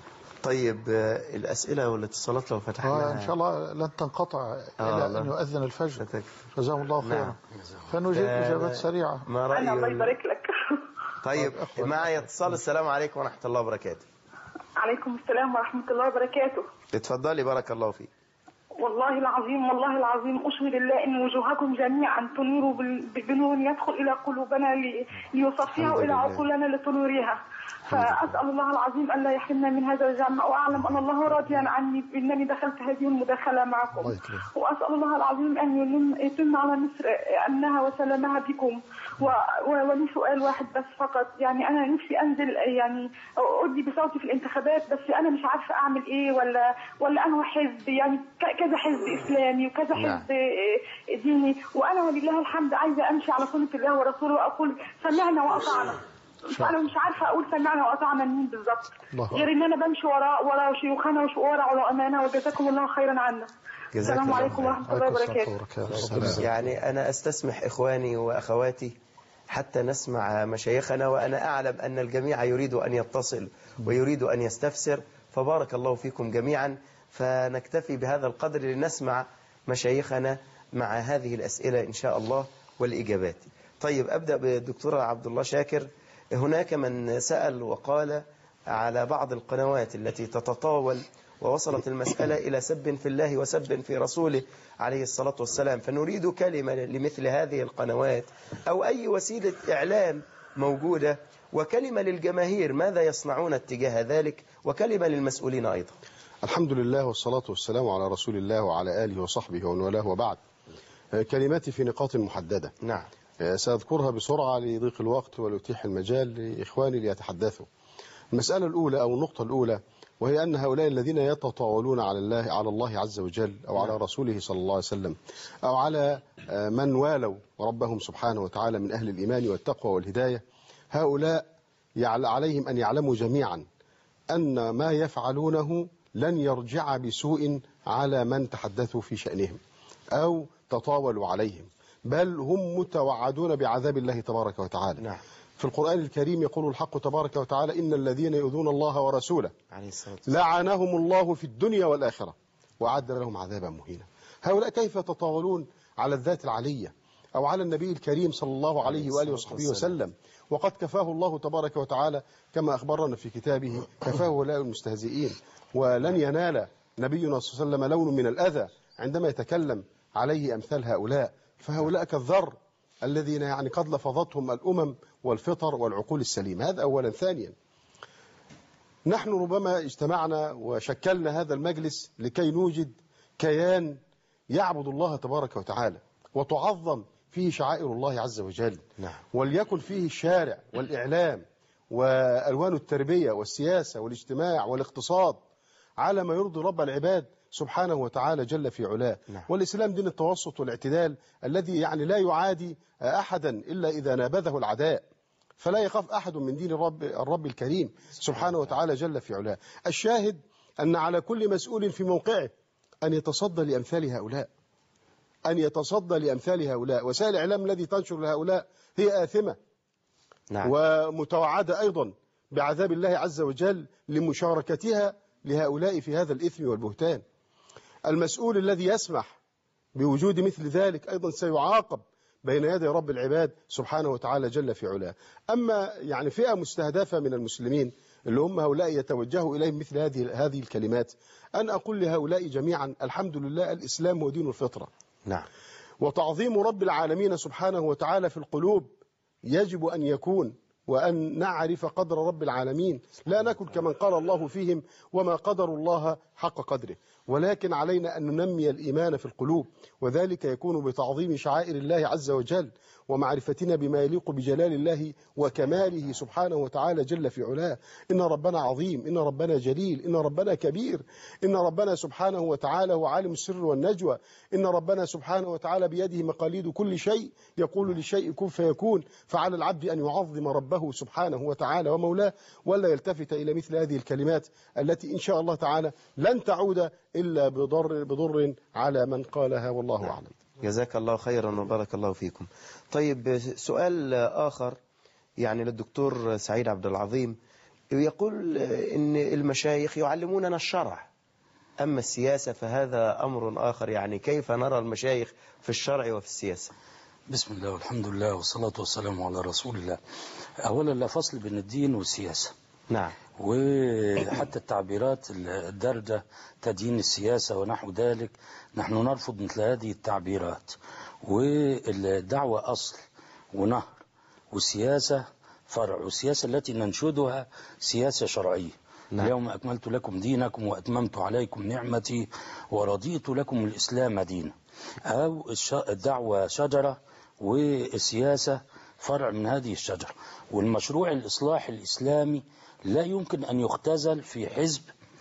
طيب الأسئلة والاتصالات لو فتحناها إن شاء الله لن تنقطع آه إلى أن يؤذن الفجر. جزاهم الله خيرا. نعم. فنجيب إجابات سريعة. ما رأيك؟ الله يبارك لك. طيب معي اتصال. السلام عليكم ورحمة الله وبركاته. عليكم السلام ورحمة الله وبركاته. اتفضلي بارك الله فيك. والله العظيم والله العظيم أشهد الله أن وجوهكم جميعا تنير بنور يدخل إلى قلوبنا ليصفيها وإلى عقولنا لتنورها. فأسأل الله العظيم أن لا يحرمنا من هذا الجمع، وأعلم أن الله راضيا عني بأنني دخلت هذه المداخلة معكم. وأسأل الله العظيم أن يتم على مصر أمنها وسلامها بكم. ولي سؤال واحد بس فقط، يعني أنا نفسي أنزل يعني أدي بصوتي في الانتخابات، بس أنا مش عارفة أعمل إيه ولا ولا أنا حزب، يعني كذا حزب إسلامي وكذا حزب ديني، وأنا ولله الحمد عايزة أمشي على سنة الله ورسوله وأقول سمعنا وأطعنا. أنا مش عارفة أقول سمعنا وأطعنا مين بالظبط، غير إن أنا بمشي وراء وراء شيوخنا وراء علمائنا، وجزاكم الله خيرا عنا. السلام عليكم ورحمة الله وبركاته. يعني أنا أستسمح إخواني وأخواتي حتى نسمع مشايخنا، وأنا أعلم أن الجميع يريد أن يتصل ويريد أن يستفسر، فبارك الله فيكم جميعا. فنكتفي بهذا القدر لنسمع مشايخنا مع هذه الأسئلة إن شاء الله والإجابات. طيب أبدأ بالدكتور عبد الله شاكر. هناك من سأل وقال على بعض القنوات التي تتطاول ووصلت المسألة إلى سب في الله وسب في رسوله عليه الصلاة والسلام، فنريد كلمة لمثل هذه القنوات أو أي وسيلة إعلام موجودة، وكلمة للجماهير ماذا يصنعون اتجاه ذلك، وكلمة للمسؤولين أيضا. الحمد لله والصلاة والسلام على رسول الله وعلى آله وصحبه ومن والاه، وبعد. كلماتي في نقاط محددة. نعم. سأذكرها بسرعة لضيق الوقت وليتيح المجال لإخواني ليتحدثوا. المسألة الأولى أو النقطة الأولى وهي أن هؤلاء الذين يتطاولون على الله على الله عز وجل أو على رسوله صلى الله عليه وسلم أو على من والوا ربهم سبحانه وتعالى من أهل الإيمان والتقوى والهداية، هؤلاء عليهم أن يعلموا جميعا أن ما يفعلونه لن يرجع بسوء على من تحدثوا في شأنهم أو تطاولوا عليهم، بل هم متوعدون بعذاب الله تبارك وتعالى. نعم. في القرآن الكريم يقول الحق تبارك وتعالى: إن الذين يؤذون الله ورسوله لعنهم الله في الدنيا والآخرة وأعد لهم عذابا مهينا. هؤلاء كيف يتطاولون على الذات العلية أو على النبي الكريم صلى الله عليه وآله وصحبه وسلم، وقد كفاه الله تبارك وتعالى كما أخبرنا في كتابه: كفاه هؤلاء المستهزئين، ولن ينال نبينا صلى الله عليه وسلم لون من الأذى عندما يتكلم عليه أمثال هؤلاء. فهؤلاء كالذر الذين يعني قد لفظتهم الأمم والفطر والعقول السليمة. هذا أولا. ثانيا، نحن ربما اجتمعنا وشكلنا هذا المجلس لكي نوجد كيان يعبد الله تبارك وتعالى وتعظم فيه شعائر الله عز وجل. نعم. وليكن فيه الشارع والإعلام وألوان التربية والسياسة والاجتماع والاقتصاد على ما يرضي رب العباد سبحانه وتعالى جل في علاه. نعم. والإسلام دين التوسط والاعتدال الذي يعني لا يعادي أحدا إلا إذا نابذه العداء، فلا يخاف أحد من دين الرب, الرب الكريم سبحانه وتعالى جل في علاه. الشاهد أن على كل مسؤول في موقعه أن يتصدى لأمثال هؤلاء، أن يتصدى لأمثال هؤلاء. وسائل الإعلام الذي تنشر لهؤلاء هي آثمة، نعم. ومتوعدة أيضا بعذاب الله عز وجل لمشاركتها لهؤلاء في هذا الإثم والبهتان. المسؤول الذي يسمح بوجود مثل ذلك أيضا سيعاقب بين يدي رب العباد سبحانه وتعالى جل في علاه. أما يعني فئة مستهدفة من المسلمين اللي هم هؤلاء يتوجهوا إليهم مثل هذه هذه الكلمات، أن أقول لهؤلاء جميعا الحمد لله، الإسلام هو دين الفطرة، نعم. وتعظيم رب العالمين سبحانه وتعالى في القلوب يجب أن يكون، وأن نعرف قدر رب العالمين، لا نكن كمن قال الله فيهم وما قدر الله حق قدره، ولكن علينا أن ننمي الإيمان في القلوب، وذلك يكون بتعظيم شعائر الله عز وجل ومعرفتنا بما يليق بجلال الله وكماله سبحانه وتعالى جل في علاه. إن ربنا عظيم، إن ربنا جليل، إن ربنا كبير، إن ربنا سبحانه وتعالى هو عالم السر والنجوى، إن ربنا سبحانه وتعالى بيده مقاليد كل شيء، يقول للشيء كن فيكون. فعلى العبد أن يعظم ربه سبحانه وتعالى ومولاه، ولا يلتفت إلى مثل هذه الكلمات التي إن شاء الله تعالى لن تعود إلا بضر, بضر على من قالها، والله أعلم. جزاك الله خيرا وبارك الله فيكم. طيب سؤال آخر يعني للدكتور سعيد عبد العظيم، يقول إن المشايخ يعلموننا الشرع، أما السياسة فهذا أمر آخر، يعني كيف نرى المشايخ في الشرع وفي السياسة؟ بسم الله والحمد لله والصلاة والسلام على رسول الله. أولا لا فصل بين الدين والسياسة، نعم. وحتى التعبيرات الدارجة تدين السياسة ونحو ذلك نحن نرفض مثل هذه التعبيرات. والدعوة أصل ونهر، والسياسة فرع، والسياسة التي ننشدها سياسة شرعية. نعم. اليوم أكملت لكم دينكم وأتممت عليكم نعمتي ورضيت لكم الإسلام دينا. أو الدعوة شجرة والسياسة فرع من هذه الشجرة. والمشروع الإصلاح الإسلامي لا يمكن أن يختزل في حزب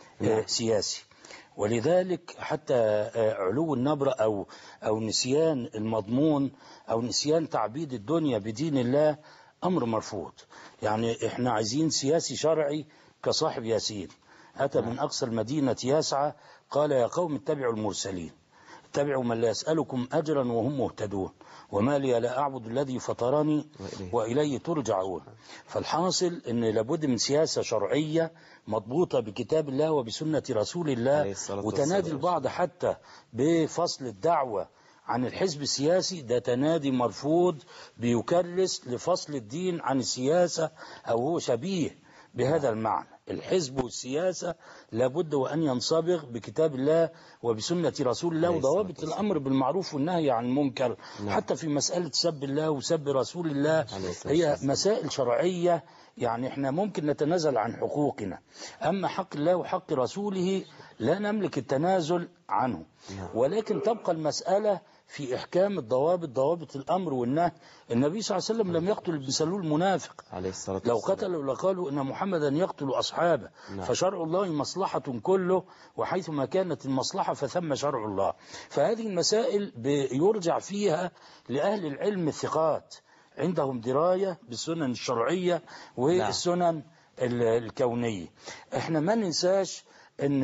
سياسي، ولذلك حتى علو النبرة أو أو نسيان المضمون أو نسيان تعبيد الدنيا بدين الله أمر مرفوض. يعني إحنا عايزين سياسي شرعي كصاحب ياسين، أتى من أقصى المدينة يسعى قال يا قوم اتبعوا المرسلين، اتبعوا من لا يسألكم أجرا وهم مهتدون، وما لي لا أعبد الذي فطرني وإليه ترجعون. فالحاصل أن لابد من سياسة شرعية مضبوطة بكتاب الله وبسنة رسول الله. وتنادي البعض حتى بفصل الدعوة عن الحزب السياسي، ده تنادي مرفوض بيكرس لفصل الدين عن السياسة، أو هو شبيه بهذا المعنى. الحزب والسياسة لابد وأن ينصبغ بكتاب الله وبسنة رسول الله وضوابط الأمر بالمعروف والنهي عن المنكر. حتى في مسألة سب الله وسب رسول الله هي مسائل شرعية، يعني احنا ممكن نتنازل عن حقوقنا، أما حق الله وحق رسوله لا نملك التنازل عنه. ولكن تبقى المسألة في إحكام الضوابط، ضوابط الأمر والنهي. النبي صلى الله عليه وسلم لم يقتل ابن سلول المنافق، لو قتلوا لقالوا إن محمدا يقتل أصحابه. فشرع الله مصلحة كله، وحيثما كانت المصلحة فثم شرع الله. فهذه المسائل يرجع فيها لأهل العلم الثقات، عندهم دراية بالسنن الشرعية والسنن الكونية. احنا ما ننساش ان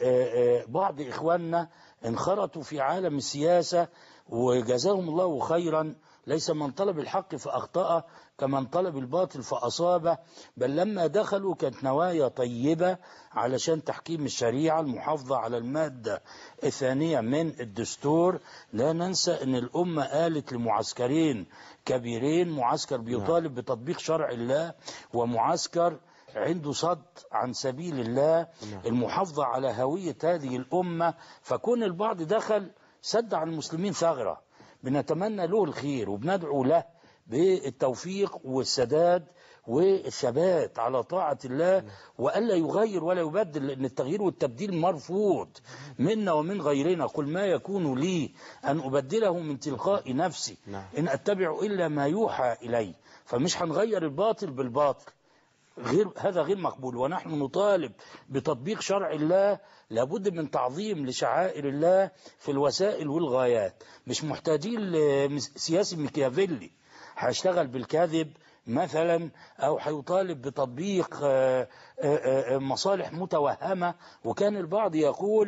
بعض إخواننا انخرطوا في عالم السياسة وجزاهم الله خيرا، ليس من طلب الحق فأخطأ كمن طلب الباطل فأصابه، بل لما دخلوا كانت نوايا طيبة علشان تحكيم الشريعة، المحافظة على المادة الثانية من الدستور. لا ننسى أن الأمة قالت لمعسكرين كبيرين، معسكر بيطالب بتطبيق شرع الله، ومعسكر عنده صد عن سبيل الله، المحافظة على هوية هذه الأمة. فكون البعض دخل سد عن المسلمين ثغرة، بنتمنى له الخير وبندعو له بالتوفيق والسداد والثبات على طاعة الله، وألا يغير ولا يبدل، لأن التغيير والتبديل مرفوض منا ومن غيرنا. قل ما يكون لي أن أبدله من تلقاء نفسي إن أتبع إلا ما يوحى إلي. فمش هنغير الباطل بالباطل، غير هذا غير مقبول. ونحن نطالب بتطبيق شرع الله، لابد من تعظيم لشعائر الله في الوسائل والغايات. مش محتاجين لسياسي ميكيافيلي هيشتغل بالكذب مثلا، أو هيطالب بتطبيق مصالح متوهمة. وكان البعض يقول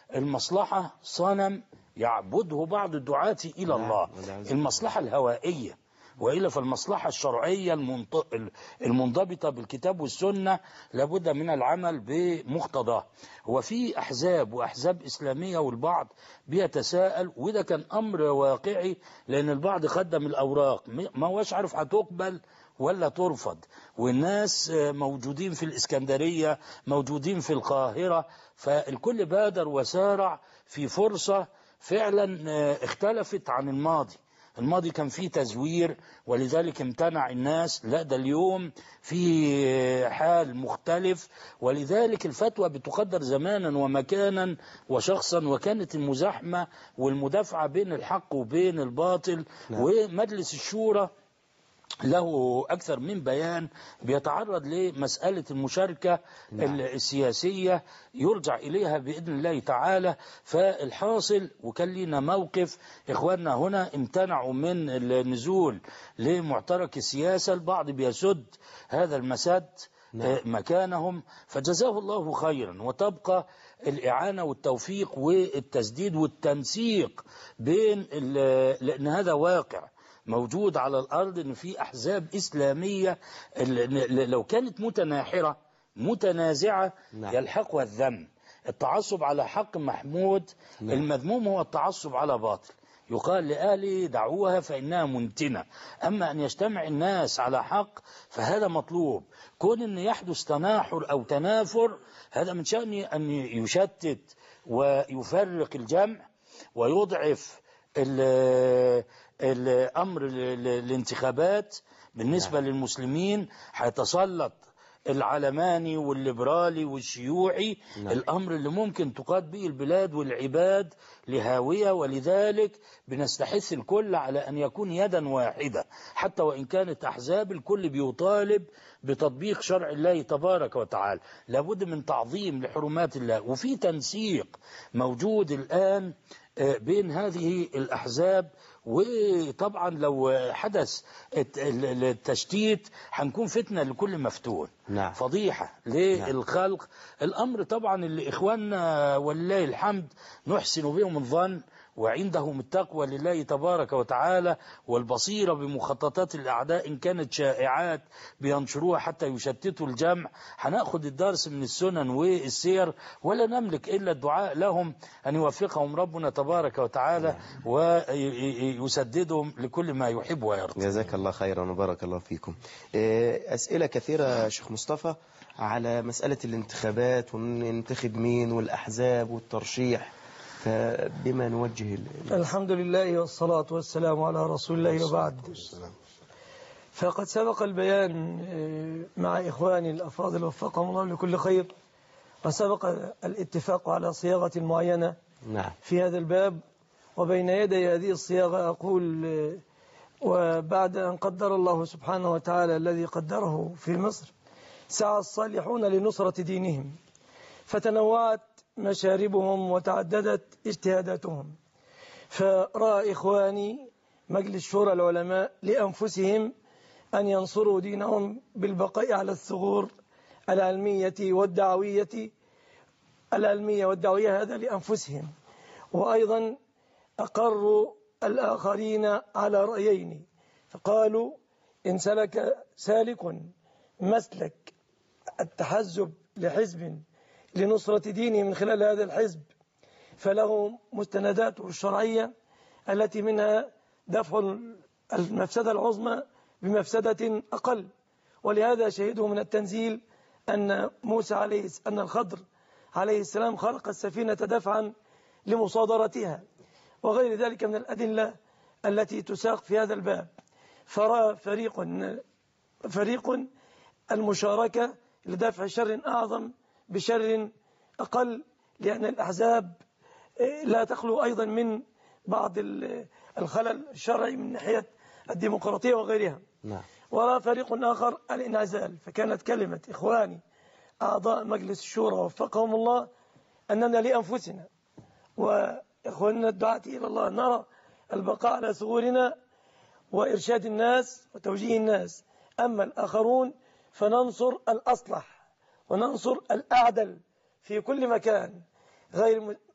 المصلحة صنم يعبده بعض الدعاة إلى الله، المصلحة الهوائية، وإلا فالمصلحة الشرعية المنضبطة بالكتاب والسنة لابد من العمل بمقتضاه. وفي أحزاب وأحزاب إسلامية والبعض بيتساءل، وده كان أمر واقعي لأن البعض خدم الأوراق ما هوش عارف هتقبل ولا ترفض، والناس موجودين في الإسكندرية موجودين في القاهرة، فالكل بادر وسارع في فرصة فعلا اختلفت عن الماضي. الماضي كان فيه تزوير ولذلك امتنع الناس، لا ده اليوم في حال مختلف، ولذلك الفتوى بتقدر زمانا ومكانا وشخصا، وكانت المزاحمة والمدافعة بين الحق وبين الباطل. نعم. ومجلس الشورى له أكثر من بيان بيتعرض لمسألة المشاركة نعم. السياسية يرجع إليها بإذن الله تعالى. فالحاصل وكان لنا موقف، إخواننا هنا امتنعوا من النزول لمعترك السياسة، البعض بيسد هذا المسد نعم. مكانهم، فجزاه الله خيرا. وتبقى الإعانة والتوفيق والتسديد والتنسيق بين، لأن هذا واقع موجود على الأرض، إن في أحزاب إسلامية لو كانت متناحرة متنازعة نعم. يلحقها الذم. التعصب على حق محمود نعم. المذموم هو التعصب على باطل، يقال لأهلي دعوها فإنها منتنة. أما أن يجتمع الناس على حق فهذا مطلوب. كون أن يحدث تناحر أو تنافر هذا من شأنه أن يشتت ويفرق الجمع ويضعف الأمر الانتخابات بالنسبة نعم. للمسلمين هيتسلط العلماني والليبرالي والشيوعي نعم. الأمر اللي ممكن تقاد به البلاد والعباد لهاوية. ولذلك بنستحث الكل على أن يكون يدا واحدة، حتى وإن كانت أحزاب الكل بيطالب بتطبيق شرع الله تبارك وتعالى. لابد من تعظيم لحرمات الله، وفي تنسيق موجود الآن بين هذه الأحزاب. وطبعا لو حدث التشتيت هنكون فتنة لكل مفتون نعم. فضيحة للخلق نعم. الأمر طبعا اللي إخواننا ولله الحمد نحسن بهم الظن وعندهم التقوى لله تبارك وتعالى والبصيرة بمخططات الأعداء، إن كانت شائعات بينشروها حتى يشتتوا الجمع. هنأخذ الدرس من السنن والسير، ولا نملك إلا الدعاء لهم أن يوفقهم ربنا تبارك وتعالى ويسددهم لكل ما يحب ويرضى. جزاك الله خيرا وبارك الله فيكم. أسئلة كثيرة شيخ مصطفى على مسألة الانتخابات وننتخب مين والأحزاب والترشيح، فبما نوجه الحمد لله والصلاة والسلام على رسول الله وبعد. فقد سبق البيان مع إخواني الأفاضل وفقهم الله لكل خير، وسبق الاتفاق على صياغة معينة نعم. في هذا الباب. وبين يدي هذه الصياغة أقول وبعد أن قدر الله سبحانه وتعالى الذي قدره في مصر سعى الصالحون لنصرة دينهم، فتنوعت مشاربهم وتعددت اجتهاداتهم، فرأى إخواني مجلس شورى العلماء لأنفسهم أن ينصروا دينهم بالبقاء على الثغور العلمية والدعوية العلمية والدعوية هذا لأنفسهم. وأيضا أقروا الآخرين على رأيين، فقالوا إن سلك سالك مسلك التحزب لحزب لنصرة دينه من خلال هذا الحزب فله مستنداته الشرعية التي منها دفع المفسدة العظمى بمفسدة أقل. ولهذا شهدوا من التنزيل أن موسى عليه أن الخضر عليه السلام خرق السفينة دفعا لمصادرتها، وغير ذلك من الأدلة التي تساق في هذا الباب. فرأى فريق فريق المشاركة لدفع شر أعظم بشر أقل، لأن الأحزاب لا تخلو أيضا من بعض الخلل الشرعي من ناحية الديمقراطية وغيرها. نعم. ورأى فريق آخر الانعزال. فكانت كلمة إخواني أعضاء مجلس الشورى وفقهم الله أننا لأنفسنا وإخواننا الدعاة إلى الله نرى البقاء على ثغورنا وإرشاد الناس وتوجيه الناس، أما الآخرون فننصر الأصلح وننصر الأعدل في كل مكان، غير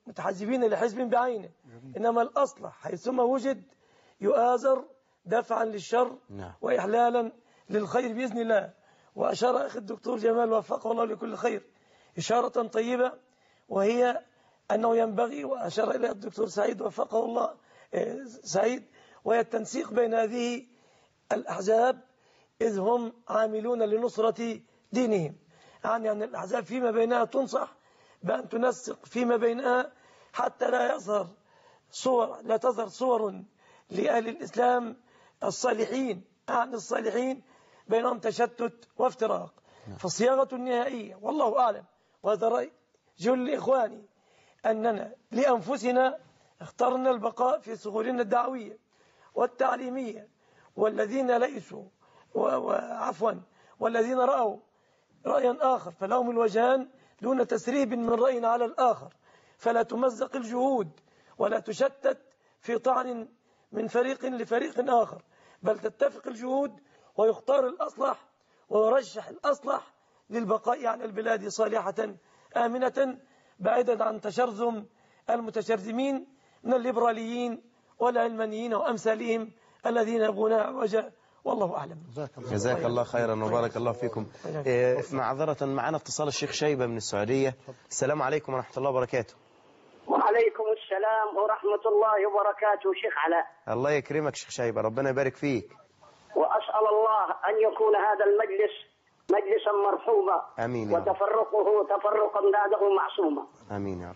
متحزبين لحزب بعينه، إنما الأصلح حيثما وجد يؤازر دفعا للشر وإحلالا للخير بإذن الله. وأشار أخي الدكتور جمال وفقه الله لكل خير إشارة طيبة، وهي أنه ينبغي، وأشار إلى الدكتور سعيد وفقه الله سعيد، وهي التنسيق بين هذه الأحزاب إذ هم عاملون لنصرة دينهم. يعني أن الأحزاب فيما بينها تنصح بأن تنسق فيما بينها حتى لا يظهر صور لا تظهر صور لأهل الإسلام الصالحين عن الصالحين بينهم تشتت وافتراق. فالصياغة النهائية والله أعلم، وهذا رأي جل إخواني، أننا لأنفسنا اخترنا البقاء في ثغورنا الدعوية والتعليمية، والذين ليسوا وعفوا والذين رأوا رأيا آخر فلهم الوجهان دون تسريب من رأي على الآخر، فلا تمزق الجهود ولا تشتت في طعن من فريق لفريق آخر، بل تتفق الجهود ويختار الأصلح ويرشح الأصلح للبقاء على البلاد صالحة آمنة بعيدا عن تشرذم المتشرذمين من الليبراليين والعلمانيين وأمثالهم الذين يبغون عوجا. والله أعلم. جزاك الله خيرا وبارك الله فيكم. إيه معذرة معنا اتصال الشيخ شيبة من السعودية. السلام عليكم ورحمة الله وبركاته. وعليكم السلام ورحمة الله وبركاته شيخ علاء. الله يكرمك شيخ شيبة، ربنا يبارك فيك. وأسأل الله أن يكون هذا المجلس مجلسا مرحوما، آمين يا رب. وتفرقه تفرقا بعده معصوما. آمين يا رب.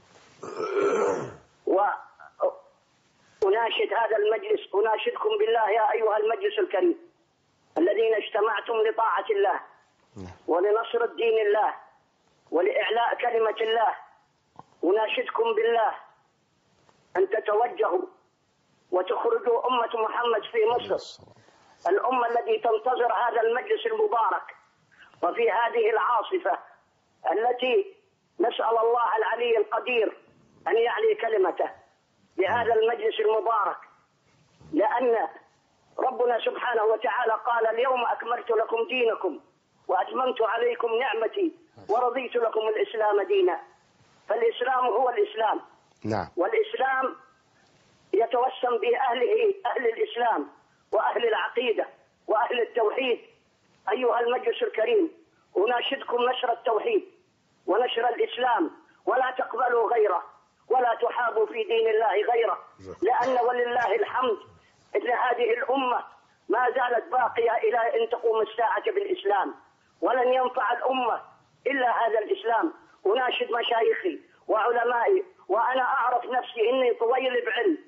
وأناشد هذا المجلس، أناشدكم بالله يا أيها المجلس الكريم الذين اجتمعتم لطاعة الله ولنصر الدين الله ولإعلاء كلمة الله، أناشدكم بالله أن تتوجهوا وتخرجوا أمة محمد في مصر، الأمة التي تنتظر هذا المجلس المبارك، وفي هذه العاصفة التي نسأل الله العلي القدير أن يعلي كلمته بهذا المجلس المبارك، لأن ربنا سبحانه وتعالى قال اليوم أكملت لكم دينكم وأتممت عليكم نعمتي ورضيت لكم الإسلام دينا. فالإسلام هو الإسلام. نعم. والإسلام يتوسم به أهله أهل الإسلام وأهل العقيدة وأهل التوحيد. أيها المجلس الكريم أناشدكم نشر التوحيد ونشر الإسلام، ولا تقبلوا غيره ولا تحابوا في دين الله غيره، لأن ولله الحمد إن هذه الأمة ما زالت باقية إلى أن تقوم الساعة بالإسلام، ولن ينفع الأمة إلا هذا الإسلام. أناشد مشايخي وعلمائي، وأنا أعرف نفسي إني طويل بعلم،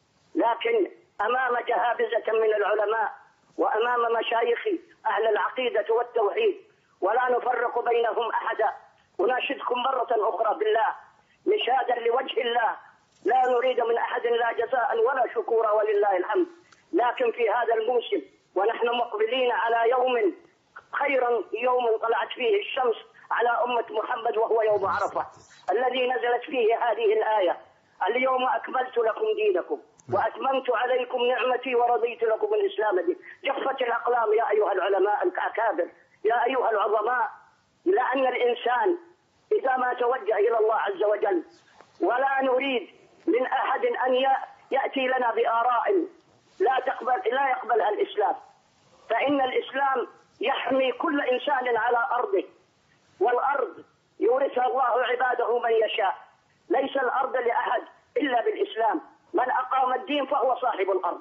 لكن أمام جهابزة من العلماء وأمام مشايخي أهل العقيدة والتوحيد ولا نفرق بينهم أحدا، أناشدكم مرة أخرى بالله نشادا لوجه الله، لا نريد من أحد لا جزاء ولا شكورا ولله الحمد، لكن في هذا الموسم ونحن مقبلين على يوم خيرا، يوم طلعت فيه الشمس على أمة محمد وهو يوم عرفة الذي نزلت فيه هذه الآية اليوم أكملت لكم دينكم وأتممت عليكم نعمتي ورضيت لكم الإسلام دين. جفت الأقلام يا أيها العلماء الأكابر، يا أيها العظماء، لأن الإنسان إذا ما توجه إلى الله عز وجل، ولا نريد من أحد أن يأتي لنا بآراء لا تقبل لا يقبلها الإسلام، فإن الإسلام يحمي كل إنسان على أرضه، والأرض يورثها الله عباده من يشاء، ليس الأرض لأحد إلا بالإسلام، من أقام الدين فهو صاحب الأرض.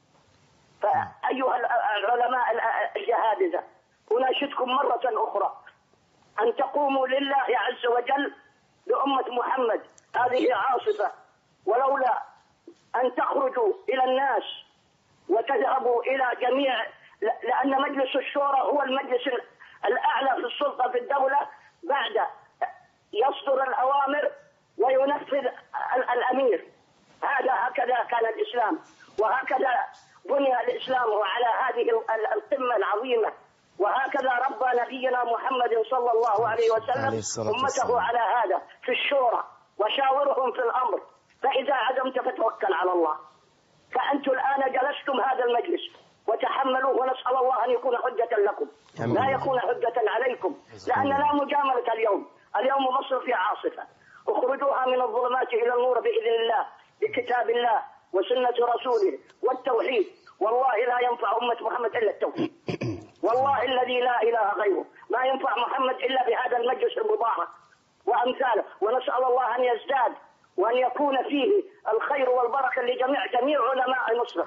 فأيها العلماء الجهابذة أناشدكم مرة أخرى أن تقوموا لله عز وجل لأمة محمد، هذه عاصفة، ولولا أن تخرجوا إلى الناس وتذهبوا إلى جميع، لأن مجلس الشورى هو المجلس الأعلى في السلطة في الدولة، بعد يصدر الأوامر وينفذ الأمير. هذا هكذا كان الإسلام، وهكذا بني الإسلام على هذه القمة العظيمة، وهكذا ربى نبينا محمد صلى الله عليه وسلم أمته على هذا في الشورى، وشاورهم في الأمر، فإذا عزمت فتوكل على الله. فأنتم الآن جلستم هذا المجلس وتحملوه، ونسأل الله أن يكون حجة لكم لا يكون حجة عليكم، لأن لا مجاملة اليوم. اليوم مصر في عاصفة، اخرجوها من الظلمات إلى النور بإذن الله بكتاب الله وسنة رسوله والتوحيد. والله لا ينفع أمة محمد إلا التوحيد، والله الذي لا إله غيره ما ينفع محمد إلا بهذا المجلس المبارك وأمثاله. ونسأل الله أن يزداد وأن يكون فيه الخير والبركة لجميع جميع علماء مصر.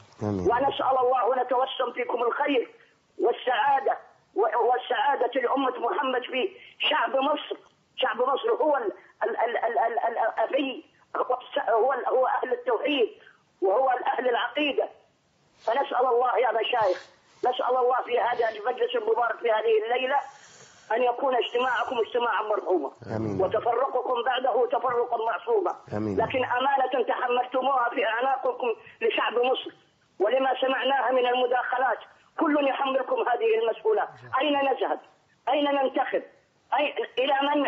ونسأل الله ونتوسم فيكم الخير والسعادة والسعادة لأمة محمد في شعب مصر. شعب مصر هو ال ال ال ال ال ال الأبي، هو هو أهل التوحيد وهو أهل العقيدة. فنسأل الله يا مشايخ، نسأل الله في هذا المجلس المبارك في هذه الليلة أن يكون اجتماعكم اجتماعا مرحوما وتفرقكم بعده تفرقا معصوما. لكن أمانة تحملتموها في أعناقكم لشعب مصر ولما سمعناها من المداخلات، كل يحملكم هذه المسؤولة. أين نذهب؟ أين ننتخب؟ أي إلى من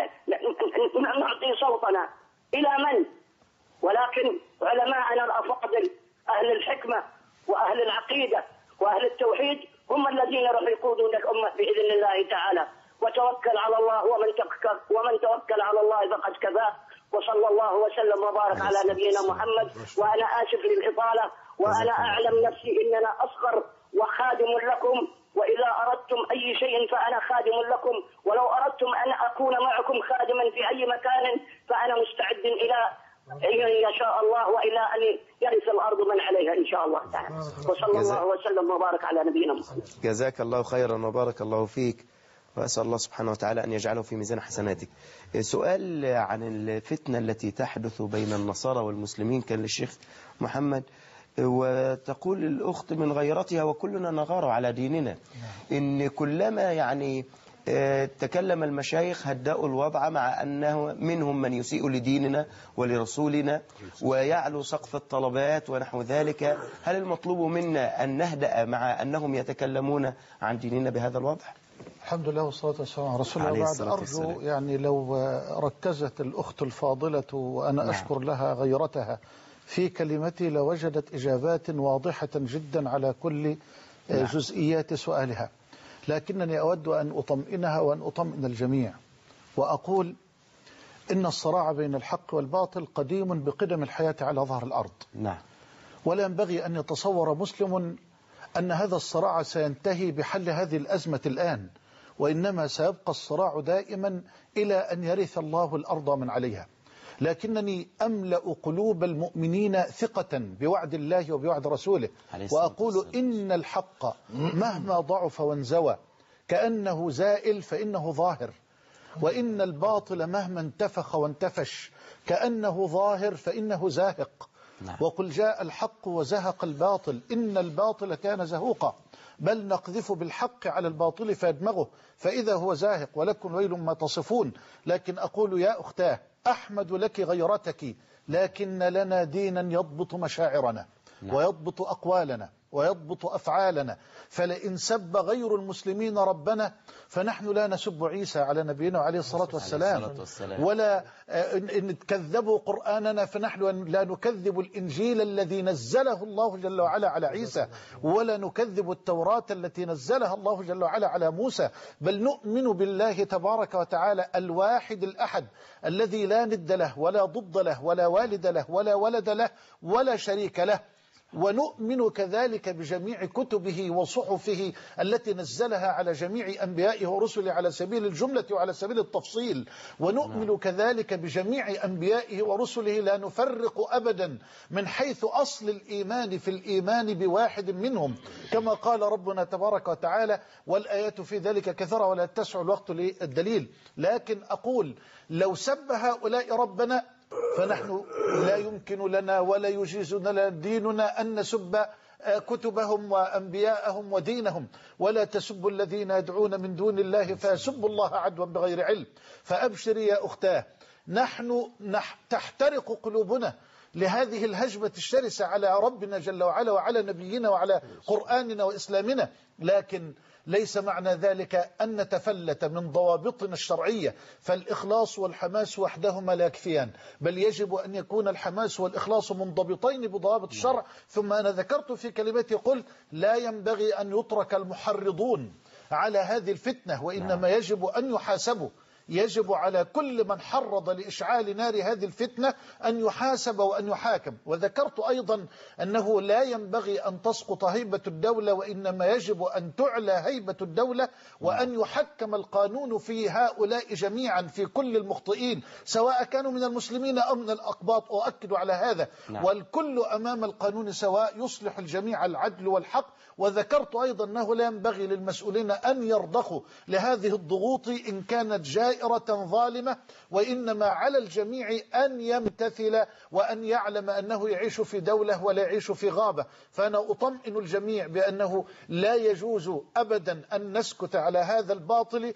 نعطي صوتنا؟ إلى من؟ ولكن علماءنا الأفاضل أهل الحكمة وأهل العقيدة وأهل التوحيد هم الذين راح يقودون الأمة بإذن الله تعالى. وتوكل على الله ومن توكل ومن توكل على الله فقد كفاه. وصلى الله وسلم وبارك على نبينا محمد. وأنا آسف للإطالة، وأنا أعلم نفسي إننا أصغر وخادم لكم، وإذا أردتم أي شيء فأنا خادم لكم، ولو أردتم أن أكون معكم خادما في أي مكان فأنا مستعد إلى إن يشاء الله وإلى أن يرث الأرض من عليها إن شاء الله تعالى. وصلى الله وسلم وبارك على نبينا محمد. جزاك الله خيرا وبارك الله فيك، وأسأل الله سبحانه وتعالى أن يجعله في ميزان حسناتك. سؤال عن الفتنة التي تحدث بين النصارى والمسلمين كان للشيخ محمد، وتقول الأخت من غيرتها وكلنا نغار على ديننا، إن كلما يعني تكلم المشايخ هدأوا الوضع، مع أنه منهم من يسيء لديننا ولرسولنا ويعلو سقف الطلبات ونحو ذلك. هل المطلوب منا أن نهدأ مع أنهم يتكلمون عن ديننا بهذا الوضع؟ الحمد لله والصلاة والسلام على رسول الله. بعد أرجو يعني لو ركزت الأخت الفاضلة وأنا نعم. أشكر لها غيرتها في كلمتي لوجدت إجابات واضحة جدا على كل نعم. جزئيات سؤالها، لكنني أود أن أطمئنها وأن أطمئن الجميع وأقول إن الصراع بين الحق والباطل قديم بقدم الحياة على ظهر الأرض. نعم. ولا ينبغي أن يتصور مسلم أن هذا الصراع سينتهي بحل هذه الأزمة الآن، وإنما سيبقى الصراع دائما إلى أن يرث الله الأرض من عليها. لكنني أملأ قلوب المؤمنين ثقة بوعد الله وبوعد رسوله، وأقول إن الحق مهما ضعف وانزوى كأنه زائل فإنه ظاهر، وإن الباطل مهما انتفخ وانتفش كأنه ظاهر فإنه زاهق. وقل جاء الحق وزهق الباطل إن الباطل كان زهوقا، بل نقذف بالحق على الباطل فيدمغه فإذا هو زاهق ولكم ويل ما تصفون. لكن أقول يا أختاه أحمد لك غيرتك، لكن لنا دينا يضبط مشاعرنا ويضبط أقوالنا ويضبط أفعالنا. فلئن سب غير المسلمين ربنا فنحن لا نسب عيسى على نبينا عليه الصلاة والسلام، ولا إن كذبوا قرآننا فنحن لا نكذب الإنجيل الذي نزله الله جل وعلا على عيسى، ولا نكذب التوراة التي نزلها الله جل وعلا على موسى، بل نؤمن بالله تبارك وتعالى الواحد الأحد الذي لا ند له ولا ضد له ولا والد له ولا ولد له ولا شريك له. ونؤمن كذلك بجميع كتبه وصحفه التي نزلها على جميع أنبيائه ورسله على سبيل الجملة وعلى سبيل التفصيل. ونؤمن كذلك بجميع أنبيائه ورسله لا نفرق أبدا من حيث أصل الإيمان في الإيمان بواحد منهم، كما قال ربنا تبارك وتعالى والآيات في ذلك كثيرة ولا تسع الوقت للدليل. لكن أقول لو سب هؤلاء ربنا فنحن لا يمكن لنا ولا يجيز لنا ديننا أن نسب كتبهم وأنبياءهم ودينهم، ولا تسبوا الذين يدعون من دون الله فيسبوا الله عدوا بغير علم. فأبشري يا أختاه، نحن تحترق قلوبنا لهذه الهجمة الشرسة على ربنا جل وعلا وعلى نبينا وعلى قرآننا وإسلامنا، لكن ليس معنى ذلك أن نتفلت من ضوابطنا الشرعية، فالإخلاص والحماس وحدهما لا يكفيان، بل يجب أن يكون الحماس والإخلاص منضبطين بضوابط الشرع. ثم أنا ذكرت في كلمتي قلت لا ينبغي أن يترك المحرضون على هذه الفتنة، وإنما يجب أن يحاسبوا يجب على كل من حرض لإشعال نار هذه الفتنة أن يحاسب وأن يحاكم. وذكرت أيضا أنه لا ينبغي أن تسقط هيبة الدولة، وإنما يجب أن تعلى هيبة الدولة وأن يحكم القانون في هؤلاء جميعا، في كل المخطئين سواء كانوا من المسلمين أو من الأقباط، أؤكد على هذا. نعم. والكل أمام القانون سواء، يصلح الجميع العدل والحق. وذكرت أيضا أنه لا ينبغي للمسؤولين أن يرضخوا لهذه الضغوط إن كانت جائرة ظالمة، وإنما على الجميع أن يمتثل وأن يعلم أنه يعيش في دولة ولا يعيش في غابة. فأنا أطمئن الجميع بأنه لا يجوز أبدا أن نسكت على هذا الباطل.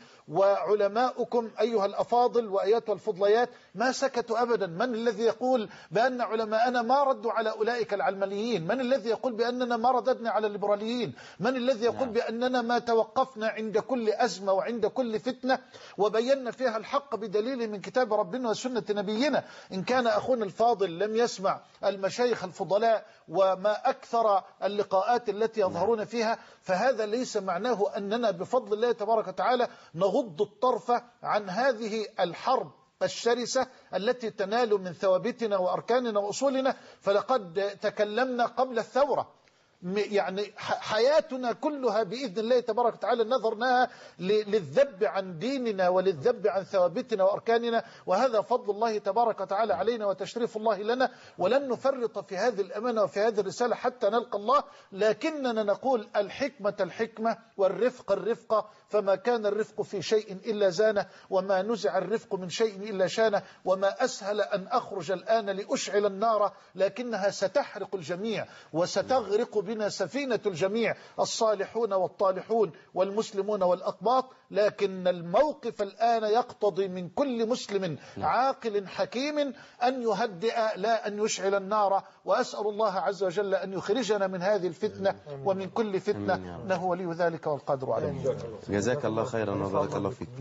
وعلماؤكم أيها الأفاضل وأيتها الفضليات ما سكتوا أبدا. من الذي يقول بأن علماءنا ما ردوا على أولئك العلمانيين؟ من الذي يقول بأننا ما رددنا على الليبراليين؟ من الذي يقول نعم. بأننا ما توقفنا عند كل أزمة وعند كل فتنة وبينا فيها الحق بدليل من كتاب ربنا وسنة نبينا؟ إن كان أخونا الفاضل لم يسمع المشايخ الفضلاء وما أكثر اللقاءات التي يظهرون فيها، فهذا ليس معناه أننا بفضل الله تبارك وتعالى نغض الطرف عن هذه الحرب الشرسة التي تنال من ثوابتنا وأركاننا وأصولنا. فلقد تكلمنا قبل الثورة، يعني حياتنا كلها بإذن الله تبارك وتعالى نظرناها للذب عن ديننا وللذب عن ثوابتنا وأركاننا، وهذا فضل الله تبارك وتعالى علينا وتشريف الله لنا. ولن نفرط في هذه الأمانة وفي هذه الرسالة حتى نلقى الله. لكننا نقول الحكمة الحكمة والرفق الرفق، فما كان الرفق في شيء إلا زانه، وما نزع الرفق من شيء إلا شانه. وما أسهل أن أخرج الآن لأشعل النار، لكنها ستحرق الجميع وستغرق بنا سفينة الجميع، الصالحون والطالحون والمسلمون والأقباط. لكن الموقف الآن يقتضي من كل مسلم عاقل حكيم أن يهدئ لا أن يشعل النار. وأسأل الله عز وجل أن يخرجنا من هذه الفتنة ومن كل فتنة، إنه ولي ذلك والقادر عليه. جزاك الله خيرا وبارك الله فيك.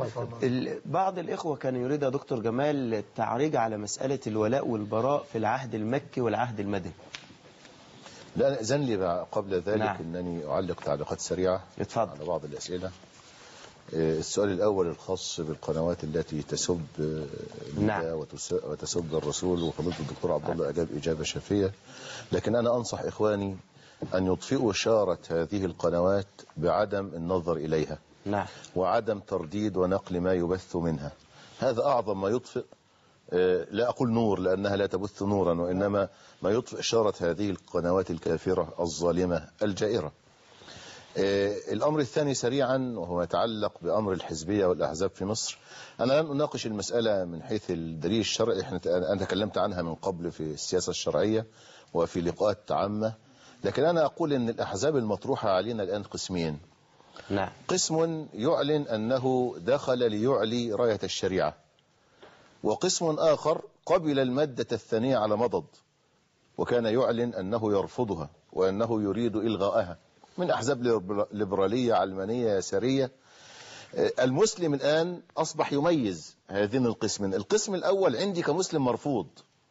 بعض الإخوة كان يريد يا دكتور جمال التعريج على مسألة الولاء والبراء في العهد المكي والعهد المدني. لا أذن لي قبل ذلك نعم. أنني أعلق تعليقات سريعة اتفضل. على بعض الأسئلة. السؤال الأول الخاص بالقنوات التي تسب نعم. وتسب الرسول، وفضيلة الدكتور عبد الله أجاب إجابة شافية. لكن أنا أنصح إخواني أن يطفئوا شارة هذه القنوات بعدم النظر إليها نعم. وعدم ترديد ونقل ما يبث منها. هذا أعظم ما يطفئ، لا أقول نور لأنها لا تبث نورا، وإنما ما يطفئ شارة هذه القنوات الكافرة الظالمة الجائرة. الأمر الثاني سريعا وهو يتعلق بأمر الحزبية والأحزاب في مصر. أنا لن أناقش المسألة من حيث الدليل الشرعي، أنا تكلمت عنها من قبل في السياسة الشرعية وفي لقاءات عامة. لكن أنا أقول أن الأحزاب المطروحة علينا الآن قسمين. نعم. قسم يعلن أنه دخل ليعلي راية الشريعة، وقسم آخر قبل المادة الثانية على مضض وكان يعلن أنه يرفضها وأنه يريد إلغاءها، من أحزاب ليبرالية علمانية يسارية. المسلم الآن أصبح يميز هذين القسمين. القسم الأول عندي كمسلم مرفوض،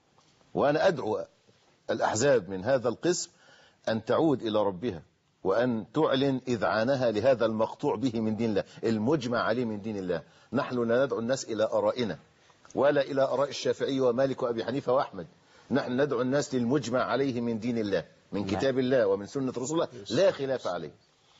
وأنا أدعو الأحزاب من هذا القسم أن تعود إلى ربها وأن تعلن إذعانها لهذا المقطوع به من دين الله، المجمع عليه من دين الله. نحن لا ندعو الناس إلى آرائنا ولا إلى آراء الشافعي ومالك وأبي حنيفة وأحمد، نحن ندعو الناس للمجمع عليه من دين الله، من كتاب الله ومن سنة رسول الله، لا خلاف عليه.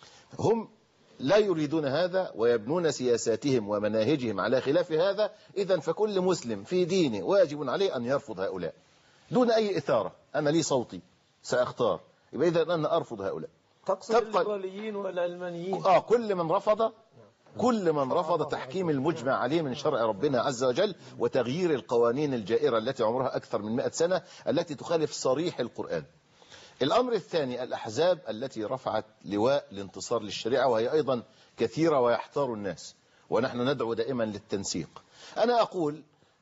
هم لا يريدون هذا ويبنون سياساتهم ومناهجهم على خلاف هذا. إذن فكل مسلم في دينه واجب عليه أن يرفض هؤلاء دون أي إثارة. أنا لي صوتي سأختار، يبقى إذا أنا أرفض هؤلاء. تقصد الليبراليين والعلمانيين؟ آه كل من رفض كل من رفض تحكيم المجمع عليه من شرع ربنا عز وجل وتغيير القوانين الجائرة التي عمرها أكثر من مئة سنة التي تخالف صريح القرآن. الأمر الثاني الأحزاب التي رفعت لواء الانتصار للشريعة، وهي أيضا كثيرة ويحتار الناس، ونحن ندعو دائما للتنسيق. أنا أقول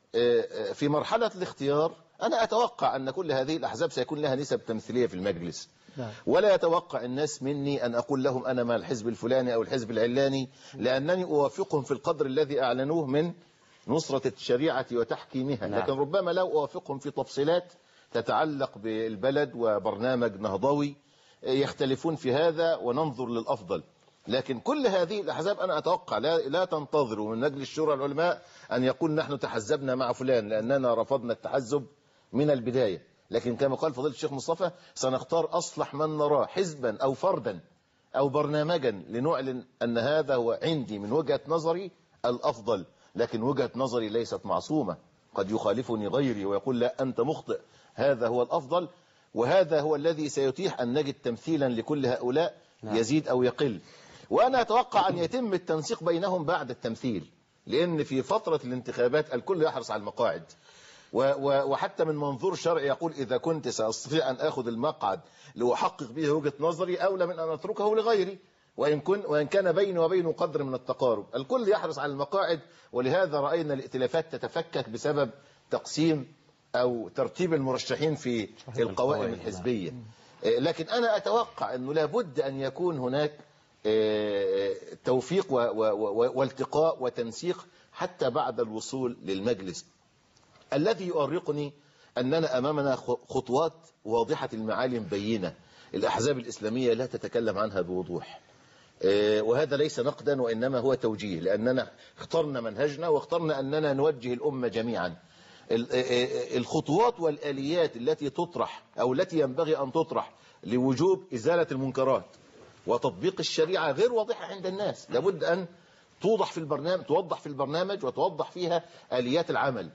في مرحلة الاختيار أنا أتوقع أن كل هذه الأحزاب سيكون لها نسب تمثيلية في المجلس، ولا يتوقع الناس مني أن أقول لهم أنا مع الحزب الفلاني أو الحزب العلاني، لأنني أوافقهم في القدر الذي أعلنوه من نصرة الشريعة وتحكيمها. لكن ربما لا أوافقهم في تفصيلات تتعلق بالبلد وبرنامج نهضوي، يختلفون في هذا وننظر للأفضل. لكن كل هذه الأحزاب أنا أتوقع لا, لا تنتظروا من مجلس شورى العلماء أن يقول نحن تحزبنا مع فلان، لأننا رفضنا التحزب من البداية. لكن كما قال فضيلة الشيخ مصطفى سنختار أصلح من نراه حزبا أو فردا أو برنامجا لنعلن أن هذا هو عندي من وجهة نظري الأفضل. لكن وجهة نظري ليست معصومة، قد يخالفني غيري ويقول لا أنت مخطئ، هذا هو الأفضل، وهذا هو الذي سيتيح أن نجد تمثيلا لكل هؤلاء يزيد أو يقل. وأنا أتوقع أن يتم التنسيق بينهم بعد التمثيل، لأن في فترة الانتخابات الكل يحرص على المقاعد، وحتى من منظور شرعي يقول إذا كنت سأستطيع أن أخذ المقعد لأحقق به وجهة نظري أولى من أن أتركه لغيري، وإن, كن وإن كان بيني وبينه قدر من التقارب. الكل يحرص على المقاعد، ولهذا رأينا الائتلافات تتفكك بسبب تقسيم أو ترتيب المرشحين في القوائم الحزبية. لكن أنا أتوقع أنه لابد أن يكون هناك توفيق والتقاء وتنسيق حتى بعد الوصول للمجلس. الذي يؤرقني أننا أمامنا خطوات واضحة المعالم بينة، الأحزاب الإسلامية لا تتكلم عنها بوضوح، وهذا ليس نقدا وإنما هو توجيه، لأننا اخترنا منهجنا واخترنا أننا نوجه الأمة جميعا. الخطوات والآليات التي تطرح أو التي ينبغي أن تطرح لوجوب إزالة المنكرات وتطبيق الشريعة غير واضحة عند الناس، لابد أن توضح في البرنامج توضح في البرنامج وتوضح فيها آليات العمل.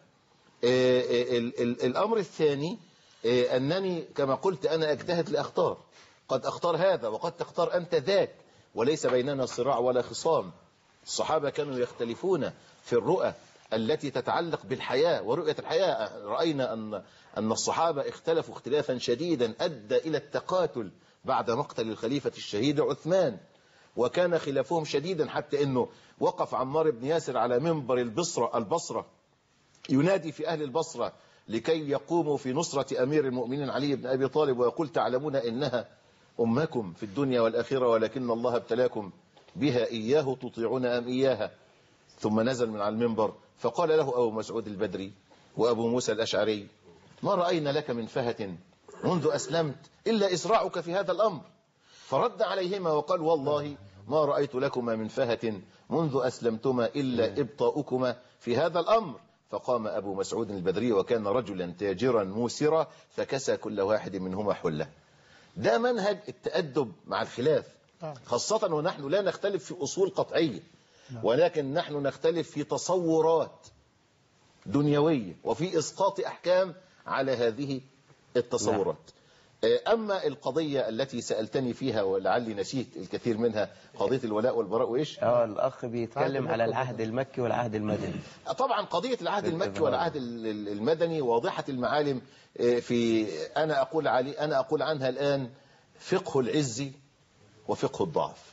الأمر الثاني أنني كما قلت أنا أجتهد لأختار، قد أختار هذا وقد تختار أنت ذاك، وليس بيننا صراع ولا خصام. الصحابة كانوا يختلفون في الرؤى التي تتعلق بالحياة ورؤية الحياة. رأينا أن أن الصحابة اختلفوا اختلافا شديدا أدى إلى التقاتل بعد مقتل الخليفة الشهيد عثمان، وكان خلافهم شديدا حتى أنه وقف عمار بن ياسر على منبر البصرة البصرة ينادي في أهل البصرة لكي يقوموا في نصرة أمير المؤمنين علي بن أبي طالب، ويقول تعلمون إنها أمكم في الدنيا والآخرة ولكن الله ابتلاكم بها إياه تطيعون أم إياها. ثم نزل من على المنبر فقال له أبو مسعود البدري وأبو موسى الأشعري ما رأينا لك من فهة منذ أسلمت إلا إسراعك في هذا الأمر. فرد عليهما وقال والله ما رأيت لكما من فهة منذ أسلمتما إلا إبطاؤكما في هذا الأمر. فقام أبو مسعود البدري وكان رجلا تاجرا موسرا فكسى كل واحد منهما حلة. ده منهج التأدب مع الخلاف، خاصة ونحن لا نختلف في أصول قطعية، ولكن نحن نختلف في تصورات دنيوية وفي إسقاط أحكام على هذه التصورات. أما القضية التي سألتني فيها ولعلي نسيت الكثير منها، قضية الولاء والبراء وإيش؟ اه الأخ بيتكلم على العهد المكي والعهد المدني. طبعا قضية العهد المكي والعهد المدني واضحة المعالم. في أنا أقول علي أنا أقول عنها الآن فقه العز وفقه الضعف.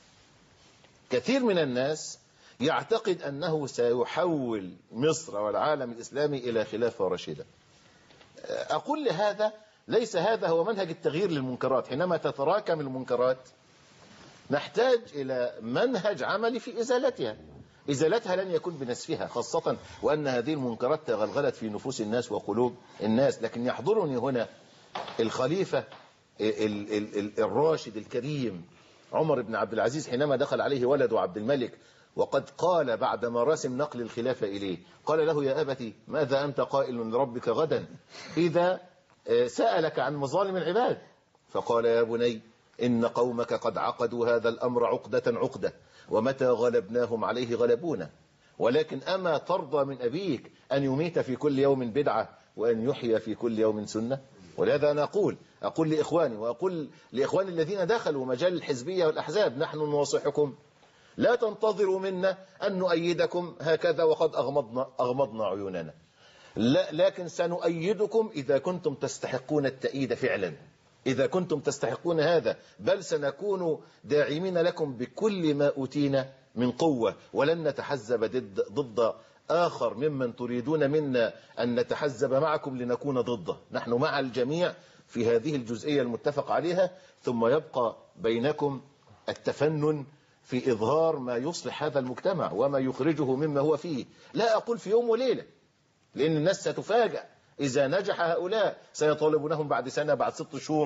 كثير من الناس يعتقد أنه سيحول مصر والعالم الإسلامي إلى خلافة راشدة. أقول لهذا ليس هذا هو منهج التغيير للمنكرات. حينما تتراكم المنكرات نحتاج إلى منهج عملي في إزالتها. إزالتها لن يكون بنسفها، خاصة وأن هذه المنكرات تغلغلت في نفوس الناس وقلوب الناس. لكن يحضرني هنا الخليفة الراشد الكريم عمر بن عبد العزيز حينما دخل عليه ولده عبد الملك وقد قال بعد مراسم نقل الخلافة إليه، قال له يا أبتي ماذا أنت قائل لربك غدا إذا سألك عن مظالم العباد؟ فقال يا بني إن قومك قد عقدوا هذا الأمر عقدة عقدة، ومتى غلبناهم عليه غلبونا، ولكن أما ترضى من أبيك أن يميت في كل يوم بدعة وأن يحيى في كل يوم سنة؟ ولهذا أنا أقول أقول لإخواني وأقول لإخواني الذين دخلوا مجال الحزبية والأحزاب نحن ننصحكم لا تنتظروا منا أن نؤيدكم هكذا وقد أغمضنا, أغمضنا عيوننا، لا، لكن سنؤيدكم إذا كنتم تستحقون التأييد فعلا، إذا كنتم تستحقون هذا، بل سنكون داعمين لكم بكل ما أوتينا من قوة، ولن نتحزب ضد, ضد آخر ممن تريدون منا أن نتحزب معكم لنكون ضده. نحن مع الجميع في هذه الجزئية المتفق عليها، ثم يبقى بينكم التفنن في إظهار ما يصلح هذا المجتمع وما يخرجه مما هو فيه. لا أقول في يوم وليلة، لأن الناس ستفاجأ إذا نجح هؤلاء، سيطالبونهم بعد سنة بعد ست شهور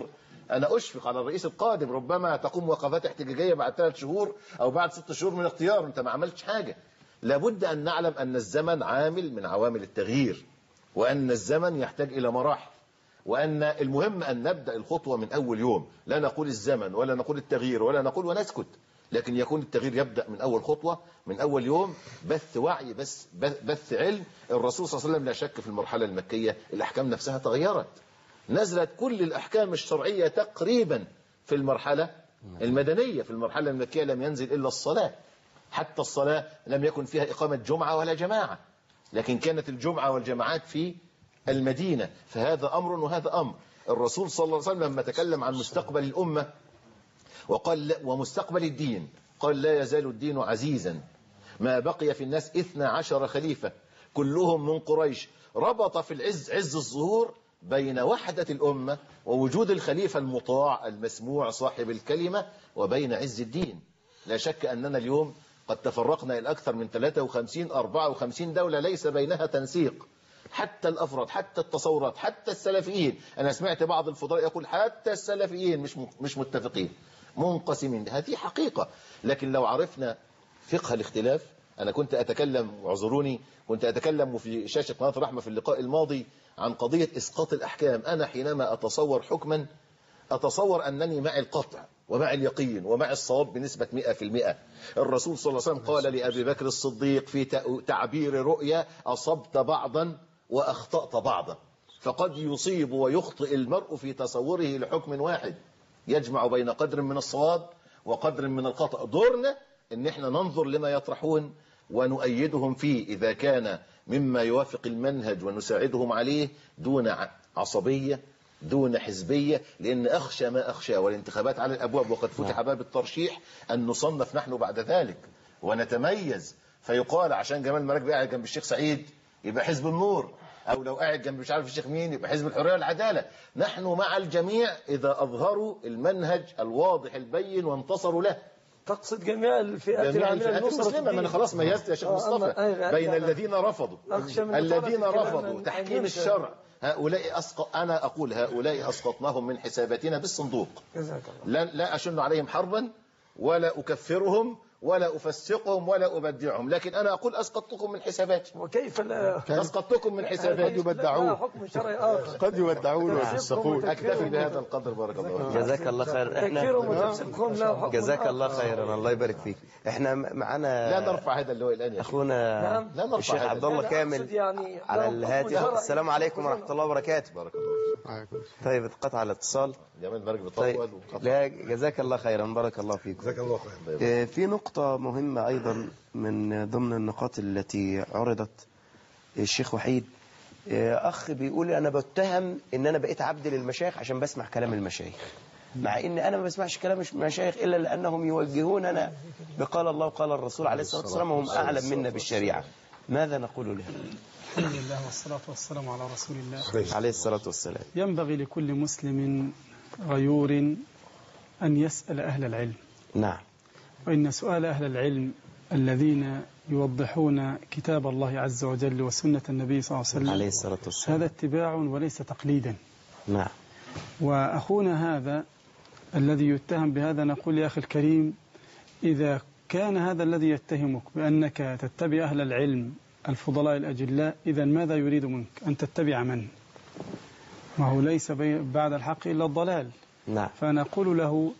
أنا أشفق على الرئيس القادم، ربما تقوم وقفات احتجاجية بعد ثلاث شهور أو بعد ست شهور من اختيار، أنت ما عملتش حاجة. لابد أن نعلم أن الزمن عامل من عوامل التغيير، وأن الزمن يحتاج إلى مراحل، وأن المهم أن نبدأ الخطوة من أول يوم. لا نقول الزمن ولا نقول التغيير ولا نقول ونسكت، لكن يكون التغيير يبدأ من أول خطوة، من أول يوم. بث وعي، بس بث علم. الرسول صلى الله عليه وسلم لا شك في المرحلة المكية الأحكام نفسها تغيرت، نزلت كل الأحكام الشرعية تقريبا في المرحلة المدنية. في المرحلة المكية لم ينزل إلا الصلاة، حتى الصلاة لم يكن فيها إقامة جمعة ولا جماعة، لكن كانت الجمعة والجماعات في المدينة. فهذا أمر وهذا أمر. الرسول صلى الله عليه وسلم لما تكلم عن مستقبل الأمة وقال ومستقبل الدين، قال لا يزال الدين عزيزا ما بقي في الناس اثنا عشر خليفة كلهم من قريش. ربط في العز عز الظهور بين وحدة الأمة ووجود الخليفة المطاع المسموع صاحب الكلمة وبين عز الدين. لا شك أننا اليوم قد تفرقنا إلى أكثر من ثلاثة وخمسين أربعة وخمسين دولة ليس بينها تنسيق، حتى الأفراد، حتى التصورات، حتى السلفيين. أنا سمعت بعض الفضلاء يقول حتى السلفيين مش مش متفقين، منقسمين. هذه حقيقة، لكن لو عرفنا فقه الاختلاف. أنا كنت أتكلم، واعذروني، كنت أتكلم في شاشة قناة الرحمة في اللقاء الماضي عن قضية إسقاط الأحكام. أنا حينما أتصور حكما أتصور أنني مع القطع ومع اليقين ومع الصواب بنسبة مئة في المئة. الرسول صلى الله عليه وسلم قال لأبي بكر الصديق في تعبير رؤيا: أصبت بعضا وأخطأت بعضا. فقد يصيب ويخطئ المرء في تصوره لحكم واحد، يجمع بين قدر من الصواب وقدر من الخطأ. دورنا ان احنا ننظر لما يطرحون ونؤيدهم فيه إذا كان مما يوافق المنهج ونساعدهم عليه، دون عصبية، دون حزبية. لأن أخشى ما أخشى والانتخابات على الأبواب وقد فتح باب الترشيح أن نصنف نحن بعد ذلك ونتميز، فيقال عشان جمال مراكبي قاعد جنب الشيخ سعيد يبقى حزب النور، أو لو قاعد جنب مش عارف الشيخ مين يبقى حزب الحرية والعدالة. نحن مع الجميع إذا أظهروا المنهج الواضح البين وانتصروا له. تقصد جميع الفئات المسلمة. ما أنا خلاص ميزت يا شيخ مصطفى بين الذين رفضوا الذين رفضوا تحكيم الشرع. هؤلاء أسقط، أنا أقول هؤلاء أسقطناهم من حساباتنا بالصندوق. لا, لا أشن عليهم حربا ولا أكفرهم ولا أفسقهم ولا أبدعهم، لكن أنا أقول أسقطتكم من حساباتي. وكيف لا أسقطتكم من حساباتي؟ قد يبدعون، قد يبدعون ويفسقون. أكتفي بهذا القدر. بارك الله فيك. جزاك الله خير. احنا جزاك الله خيرا، الله يبارك فيك. احنا معنا لا نرفع هذا اللواء الآن يا أخونا الشيخ عبد الله كامل يعني على الهاتف. السلام عليكم ورحمة الله وبركاته. بارك الله فيك. طيب اتقطع الاتصال. جمال مرق بطول. طيب. لا جزاك الله خيرا، بارك الله فيك. جزاك الله خير. في نقطة مهمة أيضا من ضمن النقاط التي عرضت. الشيخ وحيد أخ بيقول أنا بتهم إن أنا بقيت عبد للمشايخ عشان بسمع كلام المشايخ، مع إن أنا ما بسمعش كلام المشايخ إلا لأنهم يوجهوننا بقال الله وقال الرسول عليه الصلاة والسلام وهم أعلم منا بالشريعة. ماذا نقول له؟ الحمد لله والصلاة والسلام على رسول الله عليه الصلاة والسلام. ينبغي لكل مسلم غيور أن يسأل أهل العلم. نعم. وإن سؤال أهل العلم الذين يوضحون كتاب الله عز وجل وسنة النبي صلى الله عليه وسلم عليه الصلاة والسلام هذا اتباع وليس تقليدا. نعم. وأخونا هذا الذي يتهم بهذا نقول يا أخي الكريم، إذا كان هذا الذي يتهمك بأنك تتبع أهل العلم الفضلاء الأجلاء، إذا ماذا يريد منك؟ أن تتبع من؟ ما هو ليس بعد الحق إلا الضلال. نعم. فنقول له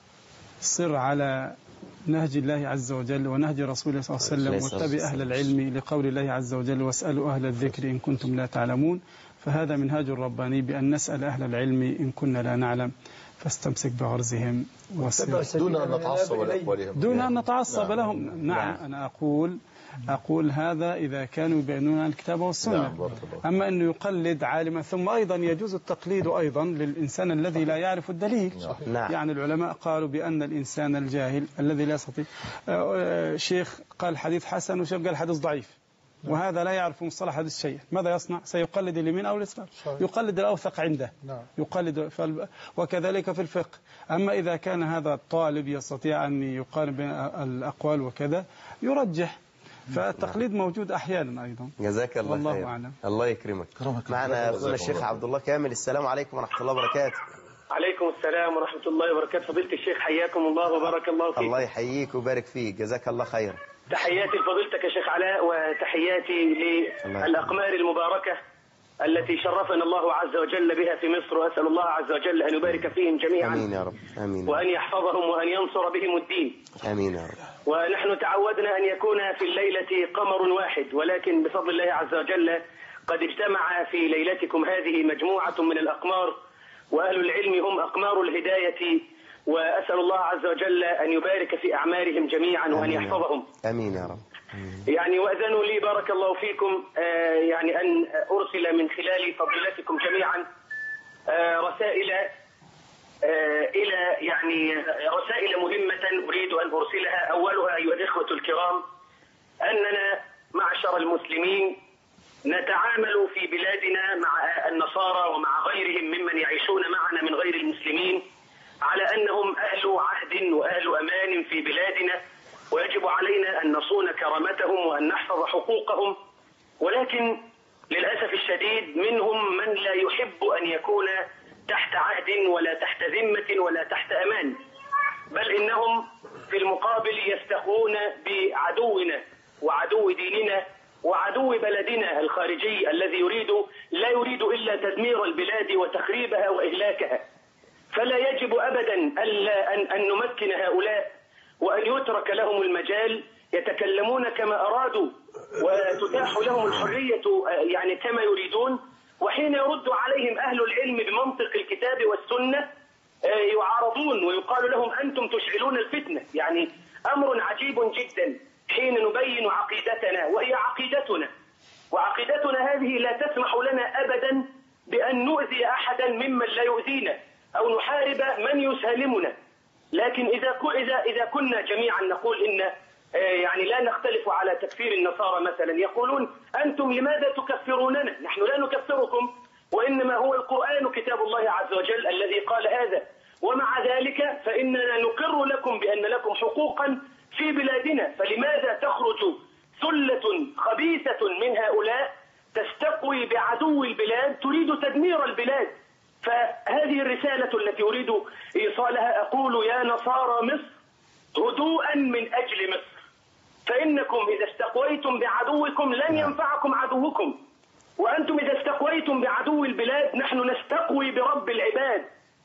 صر على نهج الله عز وجل ونهج رسوله صلى الله عليه وسلم، واتبع أهل العلم لقول الله عز وجل واسألوا أهل الذكر إن كنتم لا تعلمون. فهذا منهاج رباني بأن نسأل أهل العلم إن كنا لا نعلم، فاستمسك بغرزهم دون أن نتعصب لأقوالهم. دون أن نتعصب لهم. نعم. أنا أقول أقول هذا إذا كانوا يبينون الكتاب والسنة. أما أنه يقلد عالما، ثم أيضا يجوز التقليد أيضا للإنسان الذي لا يعرف الدليل. نعم. يعني العلماء قالوا بأن الإنسان الجاهل الذي لا يستطيع، شيخ قال حديث حسن وشيخ قال حديث ضعيف، وهذا لا يعرف مصطلح هذا الشيء، ماذا يصنع؟ سيقلد اليمين أو اليسار، يقلد الأوثق عنده. يقلد فال... وكذلك في الفقه. أما إذا كان هذا الطالب يستطيع أن يقارن بين الأقوال وكذا يرجح، فالتقليد موجود أحيانا أيضا. جزاك الله والله خير. الله يكرمك. معنا أخونا الشيخ عبد الله كامل. السلام عليكم ورحمة الله وبركاته. عليكم وعليكم السلام ورحمة الله وبركاته. فضيلة الشيخ حياكم الله وبارك الله فيك. الله يحييك ويبارك فيك، جزاك الله خير. تحياتي لفضيلتك يا شيخ علاء، وتحياتي للأقمار المباركة التي شرفنا الله عز وجل بها في مصر، وأسأل الله عز وجل أن يبارك فيهم جميعا. آمين يا رب. آمين. وأن يحفظهم وأن ينصر بهم الدين. آمين يا رب. ونحن تعودنا أن يكون في الليلة قمر واحد، ولكن بفضل الله عز وجل قد اجتمع في ليلتكم هذه مجموعة من الأقمار، وأهل العلم هم أقمار الهداية، وأسأل الله عز وجل أن يبارك في أعمارهم جميعا وأن يحفظهم. آمين يا رب. يعني وأذنوا لي بارك الله فيكم آه يعني أن أرسل من خلال فضيلتكم جميعا آه رسائل آه إلى يعني رسائل مهمة أريد أن أرسلها. أولها أيها الإخوة الكرام أننا معشر المسلمين نتعامل في بلادنا مع النصارى ومع غيرهم ممن يعيشون معنا من غير المسلمين على أنهم أهل عهد وأهل أمان في بلادنا، ويجب علينا أن نصون كرامتهم وأن نحفظ حقوقهم. ولكن للأسف الشديد منهم من لا يحب أن يكون تحت عهد ولا تحت ذمة ولا تحت أمان، بل إنهم في المقابل يستخون بعدونا وعدو ديننا وعدو بلدنا الخارجي الذي يريد لا يريد إلا تدمير البلاد وتخريبها وإهلاكها. فلا يجب أبدا ألا أن, أن نمكن هؤلاء وأن يترك لهم المجال يتكلمون كما أرادوا وتتاح لهم الحرية يعني كما يريدون، وحين يرد عليهم أهل العلم بمنطق الكتاب والسنة يعارضون ويقال لهم أنتم تشعلون الفتنة. يعني أمر عجيب جدا حين نبين عقيدتنا وهي عقيدتنا، وعقيدتنا هذه لا تسمح لنا أبدا بأن نؤذي أحدا ممن لا يؤذينا أو نحارب من يسالمنا. لكن إذا إذا إذا كنا جميعا نقول إن يعني لا نختلف على تكفير النصارى مثلا، يقولون أنتم لماذا تكفروننا؟ نحن لا نكفركم، وإنما هو القرآن كتاب الله عز وجل الذي قال هذا، ومع ذلك فإننا نقر لكم بأن لكم حقوقا في بلادنا. فلماذا تخرج ثلة خبيثة من هؤلاء تستقوي بعدو البلاد تريد تدمير البلاد؟ فهذه الرسالة التي أريد إيصالها. أقول يا نصارى مصر هدوءا من أجل مصر، فإنكم إذا استقويتم بعدوكم لن ينفعكم عدوكم، وأنتم إذا استقويتم بعدو البلاد نحن نستقوي برب العباد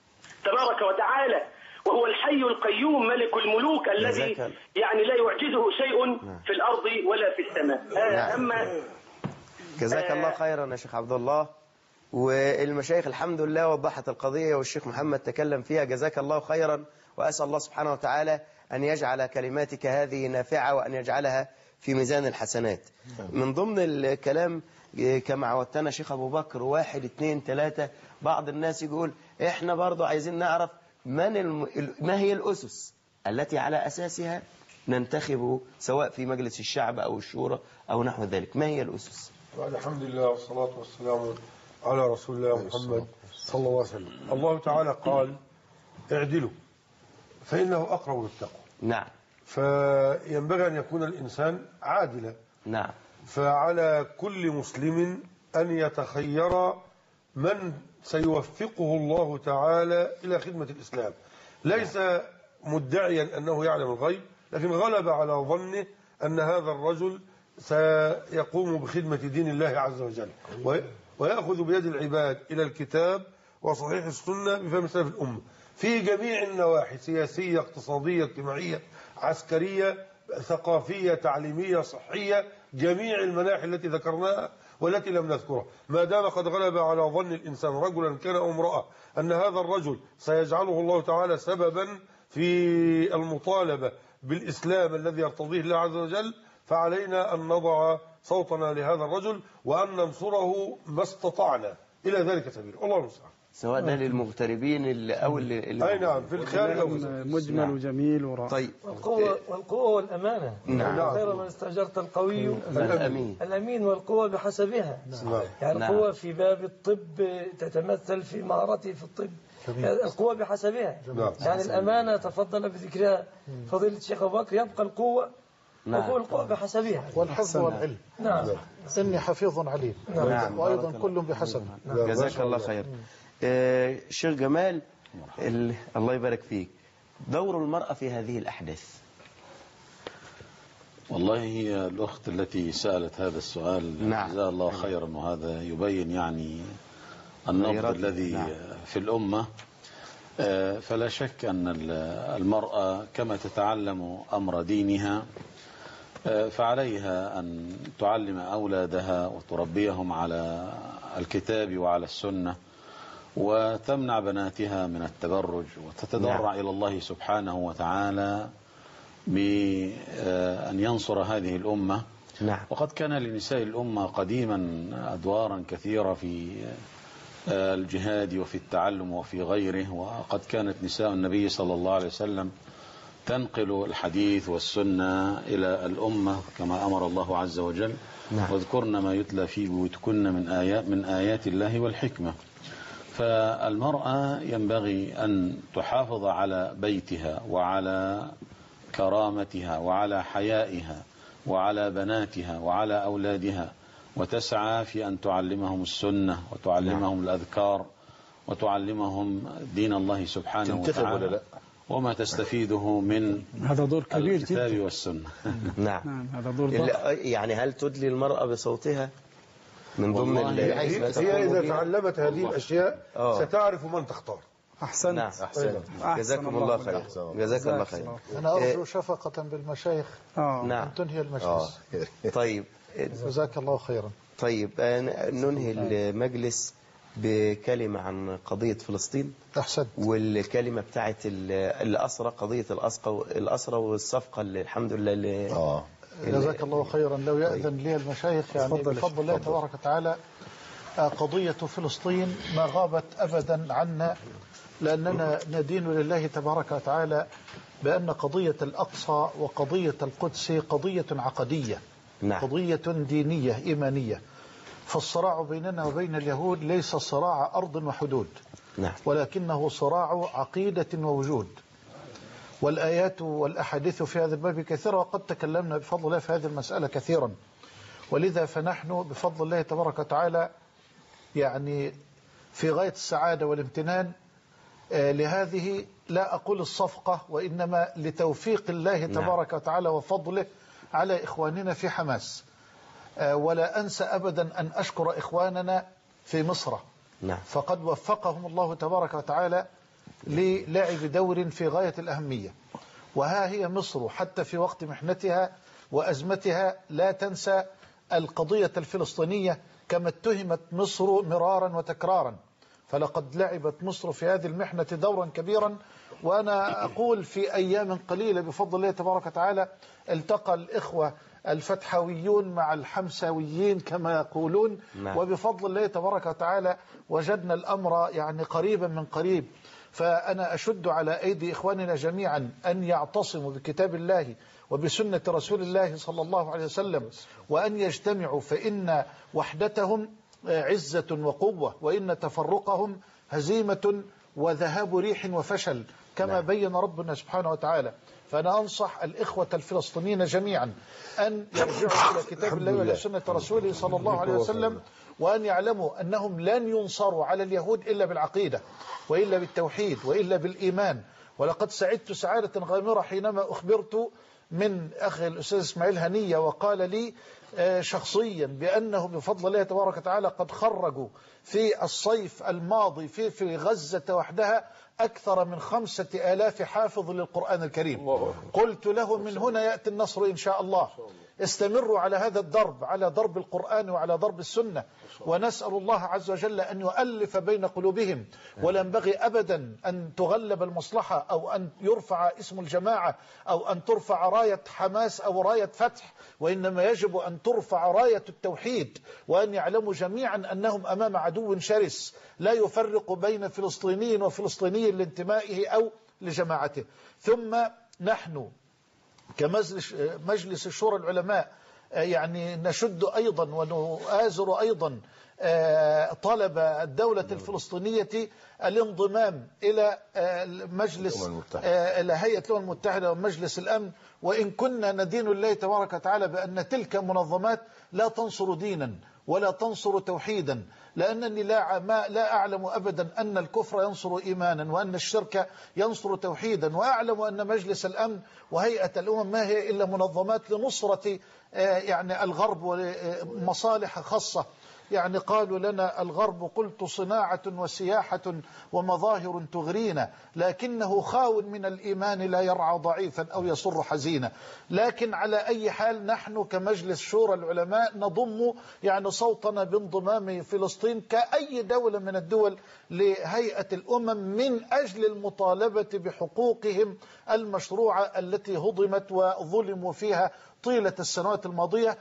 تبارك وتعالى، وهو الحي القيوم ملك الملوك الذي يعني لا يعجزه شيء في الأرض ولا في السماء. أما جزاك الله خيرا يا شيخ عبد الله، والمشايخ الحمد لله وضحت القضية والشيخ محمد تكلم فيها، جزاك الله خيرا. وأسأل الله سبحانه وتعالى أن يجعل كلماتك هذه نافعة وأن يجعلها في ميزان الحسنات. من ضمن الكلام كما عودتنا شيخ أبو بكر واحد اثنين ثلاثة، بعض الناس يقول إحنا برضو عايزين نعرف من الم... ما هي الأسس التي على أساسها ننتخب سواء في مجلس الشعب أو الشورى أو نحو ذلك. ما هي الأسس؟ الحمد لله والصلاة والسلام على رسول الله محمد صلى الله عليه وسلم. الله تعالى قال اعدلوا فإنه أقرب للتقوى. نعم. فينبغي أن يكون الإنسان عادلا. نعم. فعلى كل مسلم أن يتخير من سيوفقه الله تعالى إلى خدمة الإسلام، ليس مدعيا أنه يعلم الغيب، لكن غلب على ظنه أن هذا الرجل سيقوم بخدمة دين الله عز وجل ويأخذ بيد العباد إلى الكتاب وصحيح السنة بفهم سلف الأمة في جميع النواحي، سياسية اقتصادية اجتماعية عسكرية ثقافية تعليمية صحية، جميع المناحي التي ذكرناها والتي لم نذكرها. ما دام قد غلب على ظن الإنسان رجلا كان أو امرأة أن هذا الرجل سيجعله الله تعالى سببا في المطالبة بالإسلام الذي يرتضيه الله عز وجل، فعلينا أن نضع صوتنا لهذا الرجل وأن ننصره ما استطعنا إلى ذلك سبيل. الله المستعان. سواء ده للمغتربين اللي او اللي اي نعم في الخارج او مجمل نعم. وجميل ورائع. طيب والقوة والقوة والأمانة. نعم. خير من استأجرت القوي الأمين. الأمين والقوة بحسبها. نعم. يعني نعم. القوة في باب الطب تتمثل في مهارته في الطب. يعني القوة بحسبها. نعم. يعني الأمانة تفضل بذكرها فضيلة الشيخ أبو بكر، يبقى القوة نعم. القوة بحسبها. والحفظ والعلم. نعم. إني حفيظ عليم. نعم. وأيضا كل بحسبه. جزاك الله خير. الشيخ جمال ال... الله يبارك فيك. دور المرأة في هذه الأحداث. والله هي الأخت التي سألت هذا السؤال، نعم. جزاها الله خيرا، وهذا يبين يعني النبض الذي نعم. في الأمة. فلا شك أن المرأة كما تتعلم أمر دينها فعليها أن تعلم أولادها وتربيهم على الكتاب وعلى السنة، وتمنع بناتها من التبرج، وتتضرع نعم. إلى الله سبحانه وتعالى بأن ينصر هذه الأمة. نعم. وقد كان لنساء الأمة قديما أدوارا كثيرة في الجهاد وفي التعلم وفي غيره، وقد كانت نساء النبي صلى الله عليه وسلم تنقل الحديث والسنة إلى الأمة كما أمر الله عز وجل. نعم. واذكرن ما يتلى في بيوتكن من آيات من آيات الله والحكمة. فالمرأة ينبغي أن تحافظ على بيتها وعلى كرامتها وعلى حيائها وعلى بناتها وعلى أولادها، وتسعى في أن تعلمهم السنة وتعلمهم نعم. الأذكار وتعلمهم دين الله سبحانه وتعالى وما تستفيده من هذا دور كبير الكتاب والسنة. نعم. هذا دور يعني هل تدلي المرأة بصوتها من ضمن هي, هي إذا تعلمت هذه الأشياء أوه. ستعرف من تختار. أحسنت. نعم. أحسنت. جزاكم الله خير. جزاك الله خير. أنا أرجو شفقة بالمشايخ نعم. أن تنهي المجلس. طيب جزاك الله خيرا. طيب ننهي المجلس بكلمة عن قضية فلسطين. أحسنت. والكلمة بتاعت الأسرة، قضية الأسرة والصفقة اللي الحمد لله اللي آه. جزاك الله خيرا. لو يأذن لي المشايخ يعني بفضل الله تبارك وتعالى، قضية فلسطين ما غابت أبدا عنا، لأننا ندين لله تبارك وتعالى بأن قضية الأقصى وقضية القدس قضية عقدية. نعم. قضية دينية إيمانية. فالصراع بيننا وبين اليهود ليس صراع أرض وحدود. نعم. ولكنه صراع عقيدة ووجود. والآيات والأحاديث في هذا الباب كثيرة، وقد تكلمنا بفضل الله في هذه المسألة كثيرا. ولذا فنحن بفضل الله تبارك وتعالى يعني في غاية السعادة والامتنان لهذه، لا أقول الصفقة، وإنما لتوفيق الله تبارك وتعالى وفضله على إخواننا في حماس. ولا أنسى أبدا أن أشكر إخواننا في مصر. نعم. فقد وفقهم الله تبارك وتعالى للعب دور في غاية الأهمية. وها هي مصر حتى في وقت محنتها وأزمتها لا تنسى القضية الفلسطينية، كما اتهمت مصر مرارا وتكرارا. فلقد لعبت مصر في هذه المحنة دورا كبيرا. وأنا أقول في أيام قليلة بفضل الله تبارك وتعالى التقى الإخوة الفتحويون مع الحمساويين كما يقولون. نعم. وبفضل الله تبارك وتعالى وجدنا الأمر يعني قريبا من قريب. فأنا أشد على أيدي إخواننا جميعا أن يعتصموا بكتاب الله وبسنة رسول الله صلى الله عليه وسلم، وأن يجتمعوا، فإن وحدتهم عزة وقوة، وإن تفرقهم هزيمة وذهاب ريح وفشل كما نعم. بين ربنا سبحانه وتعالى. فأنا أنصح الإخوة الفلسطينيين جميعا أن يرجعوا إلى كتاب الله وإلى سنة رسوله صلى الله عليه وسلم، وأن يعلموا أنهم لن ينصروا على اليهود إلا بالعقيدة وإلا بالتوحيد وإلا بالإيمان. ولقد سعدت سعادة غامرة حينما أخبرت من أخي الأستاذ إسماعيل هنية وقال لي شخصيا بأنه بفضل الله تبارك وتعالى قد خرجوا في الصيف الماضي في في غزة وحدها أكثر من خمسة آلاف حافظ للقرآن الكريم. قلت له من هنا يأتي النصر إن شاء الله. استمروا على هذا الضرب، على ضرب القرآن وعلى ضرب السنة، ونسأل الله عز وجل أن يؤلف بين قلوبهم. ولا ينبغي أبدا أن تغلب المصلحة أو أن يرفع اسم الجماعة أو أن ترفع راية حماس أو راية فتح، وإنما يجب أن ترفع راية التوحيد، وأن يعلموا جميعا أنهم أمام عدو شرس لا يفرق بين فلسطيني وفلسطيني لانتمائه أو لجماعته. ثم نحن كمجلس مجلس الشورى العلماء يعني نشد أيضا ونؤازر أيضا طلب الدولة الفلسطينية الانضمام إلى مجلس إلى هيئة الأمم المتحدة ومجلس الأمن. وإن كنا ندين الله تبارك وتعالى بأن تلك منظمات لا تنصر دينا ولا تنصر توحيدا، لأنني لا, ما لا أعلم أبدا أن الكفر ينصر إيمانا وأن الشرك ينصر توحيدا، وأعلم أن مجلس الأمن وهيئة الأمم ما هي إلا منظمات لنصرة يعني الغرب ومصالح خاصة. يعني قالوا لنا الغرب قلت صناعة وسياحة ومظاهر تغرينا، لكنه خاو من الإيمان لا يرعى ضعيفا أو يصر حزينا. لكن على أي حال نحن كمجلس شورى العلماء نضم يعني صوتنا بانضمام فلسطين كأي دولة من الدول لهيئة الأمم من أجل المطالبة بحقوقهم المشروعة التي هضمت وظلموا فيها طيلة السنوات الماضية.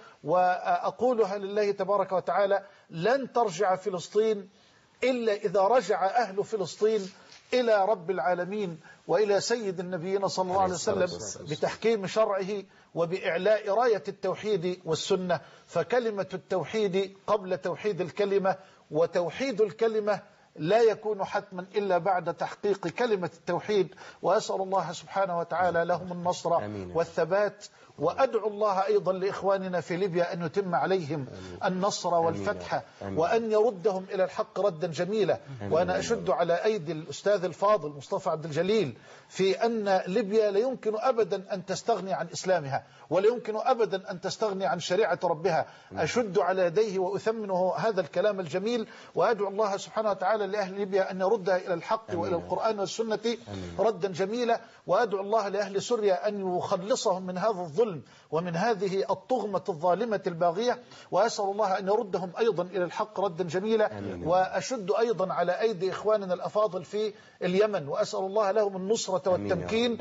وأقولها لله تبارك وتعالى: لن ترجع فلسطين إلا إذا رجع أهل فلسطين إلى رب العالمين وإلى سيد النبيين صلى الله عليه وسلم بتحكيم شرعه وبإعلاء راية التوحيد والسنة. فكلمة التوحيد قبل توحيد الكلمة، وتوحيد الكلمة لا يكون حتما إلا بعد تحقيق كلمة التوحيد. وأسأل الله سبحانه وتعالى لهم النصر والثبات، وأدعو الله أيضا لإخواننا في ليبيا أن يتم عليهم النصر والفتح وأن يردهم إلى الحق ردا جميلا. وأنا أشد على أيدي الأستاذ الفاضل مصطفى عبد الجليل في أن ليبيا لا يمكن أبدا أن تستغني عن إسلامها، ولا يمكن أبدا أن تستغني عن شريعة ربها. أشد على يديه وأثمنه هذا الكلام الجميل، وأدعو الله سبحانه وتعالى لأهل ليبيا أن يردها إلى الحق وإلى القرآن والسنة ردا جميلا. وأدعو الله لأهل سوريا أن يخلصهم من هذا الظلم ومن هذه الطغمة الظالمة الباغية، وأسأل الله أن يردهم أيضا إلى الحق ردا جميلا. وأشد أيضا على أيدي إخواننا الأفاضل في اليمن، وأسأل الله لهم النصرة والتمكين.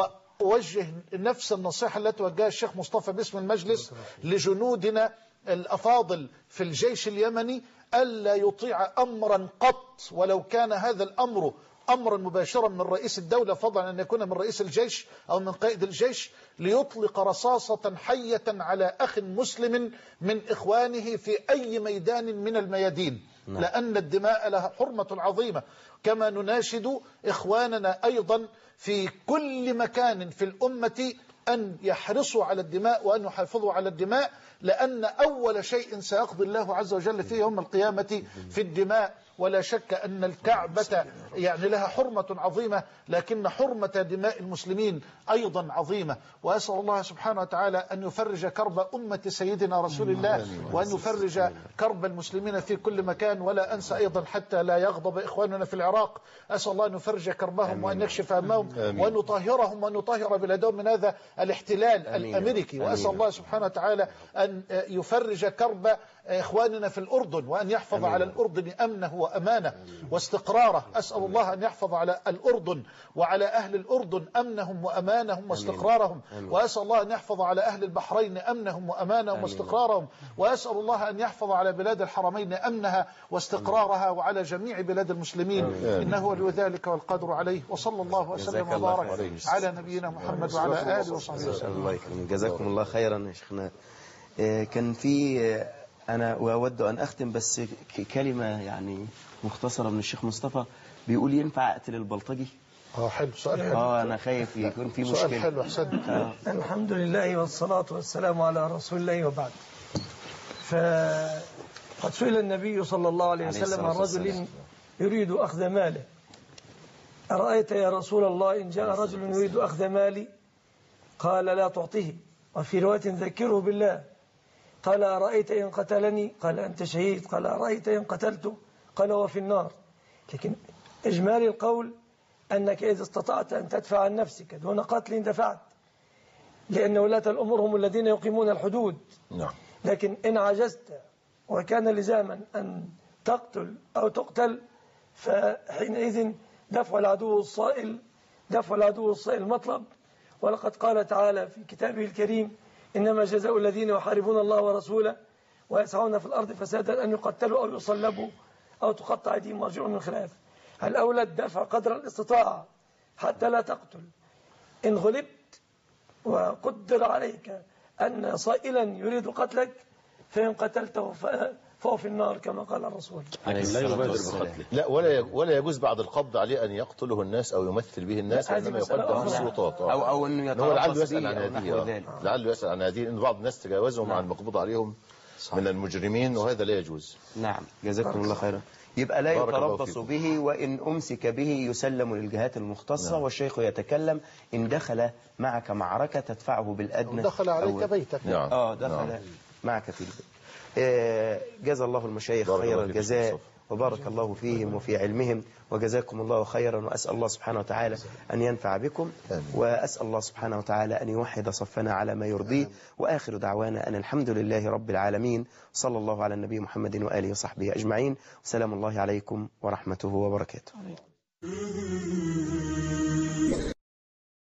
وأوجه نفس النصيحة التي وجهها الشيخ مصطفى باسم المجلس لجنودنا الأفاضل في الجيش اليمني ألا يطيع أمرا قط ولو كان هذا الأمر أمرا مباشرا من رئيس الدولة، فضلا أن يكون من رئيس الجيش أو من قائد الجيش، ليطلق رصاصة حية على أخ مسلم من إخوانه في أي ميدان من الميادين، لأن الدماء لها حرمة عظيمة. كما نناشد إخواننا أيضا في كل مكان في الأمة أن يحرصوا على الدماء وأن يحافظوا على الدماء، لأن أول شيء سيقضي الله عز وجل فيه يوم القيامة في الدماء. ولا شك أن الكعبة يعني لها حرمة عظيمة، لكن حرمة دماء المسلمين أيضا عظيمة. وأسأل الله سبحانه وتعالى أن يفرج كرب أمة سيدنا رسول الله، وأن يفرج كرب المسلمين في كل مكان. ولا أنسى أيضا حتى لا يغضب إخواننا في العراق، أسأل الله أن يفرج كربهم وأن يكشف همهم وأن يطهرهم وأن يطهر بلادهم من هذا الاحتلال الأمريكي. وأسأل الله سبحانه وتعالى أن يفرج كرب إخواننا في الأردن، وأن يحفظ أمين. على الأردن أمنه وأمانه واستقراره. أسأل الله أن يحفظ على الأردن وعلى أهل الأردن أمنهم وأمانهم واستقرارهم. أمين. وأسأل الله أن يحفظ على أهل البحرين أمنهم وأمانهم أمين. واستقرارهم. وأسأل الله أن يحفظ على بلاد الحرمين أمنها واستقرارها أمين. وعلى جميع بلاد المسلمين. أمين. إنه ولي ذلك والقدر عليه. وصلى الله وسلم وبارك على نبينا محمد وعلى آله وصحبه وسلم. الله يكرمك، جزاكم الله خيرا يا شيخنا. كان في أنا وأود أن أختم بس كلمة يعني مختصرة من الشيخ مصطفى، بيقول ينفع أقتل البلطجي؟ اه حلو، سؤال حلو. اه أنا خايف يكون في مشكلة. سؤال حلو، أحسنت. آه. الحمد لله والصلاة والسلام على رسول الله وبعد. فقد سئل النبي صلى الله عليه وسلم عن رجل يريد أخذ ماله: أرأيت يا رسول الله إن جاء رجل يريد أخذ مالي؟ قال: لا تعطيه. وفي رواية: ذكره بالله. قال: أرأيت إن قتلني؟ قال: أنت شهيد. قال: أرأيت إن قتلته؟ قال: هو في النار. لكن إجمالي القول أنك إذا استطعت أن تدفع عن نفسك دون قتل دفعت، لأن ولاة الأمور هم الذين يقيمون الحدود. نعم. لكن إن عجزت وكان لزاما أن تقتل أو تقتل، فحينئذ دفع العدو الصائل دفع العدو الصائل مطلب. ولقد قال تعالى في كتابه الكريم: إنما جزاء الذين يحاربون الله ورسوله ويسعون في الأرض فسادا أن يقتلوا أو يصلبوا أو تقطع أيديهم وأرجلهم من خلاف. الأولى الدفع قدر الاستطاعة حتى لا تقتل. إن غلبت وقدر عليك أن صائلا يريد قتلك فإن قتلته فهو في النار كما قال الرسول. لا يبادر بقتله. لا ولا ولا يجوز بعد القبض عليه أن يقتله الناس أو يمثل به الناس، إنما يقدم في السلطات. أو أو إنه يتربص لعله يسأل عن هذه. لعله يسأل عن هذه، إن بعض الناس تجاوزوا مع المقبوض عليهم من المجرمين، وهذا لا يجوز. نعم، جزاكم الله خيرا. يبقى لا يتربص به، وإن أمسك به يسلم للجهات المختصة. نعم. والشيخ يتكلم إن دخل معك معركة تدفعه بالأدنى، دخل عليك بيتك. نعم. آه دخل نعم. معك في البيت. آه جزا الله المشايخ خير الجزاء، وبارك الله فيهم وفي علمهم، وجزاكم الله خيرا. وأسأل الله سبحانه وتعالى أن ينفع بكم، وأسأل الله سبحانه وتعالى أن يوحد صفنا على ما يرضيه. وآخر دعوانا أن الحمد لله رب العالمين، صلى الله على النبي محمد وآله وصحبه أجمعين. وسلام الله عليكم ورحمته وبركاته.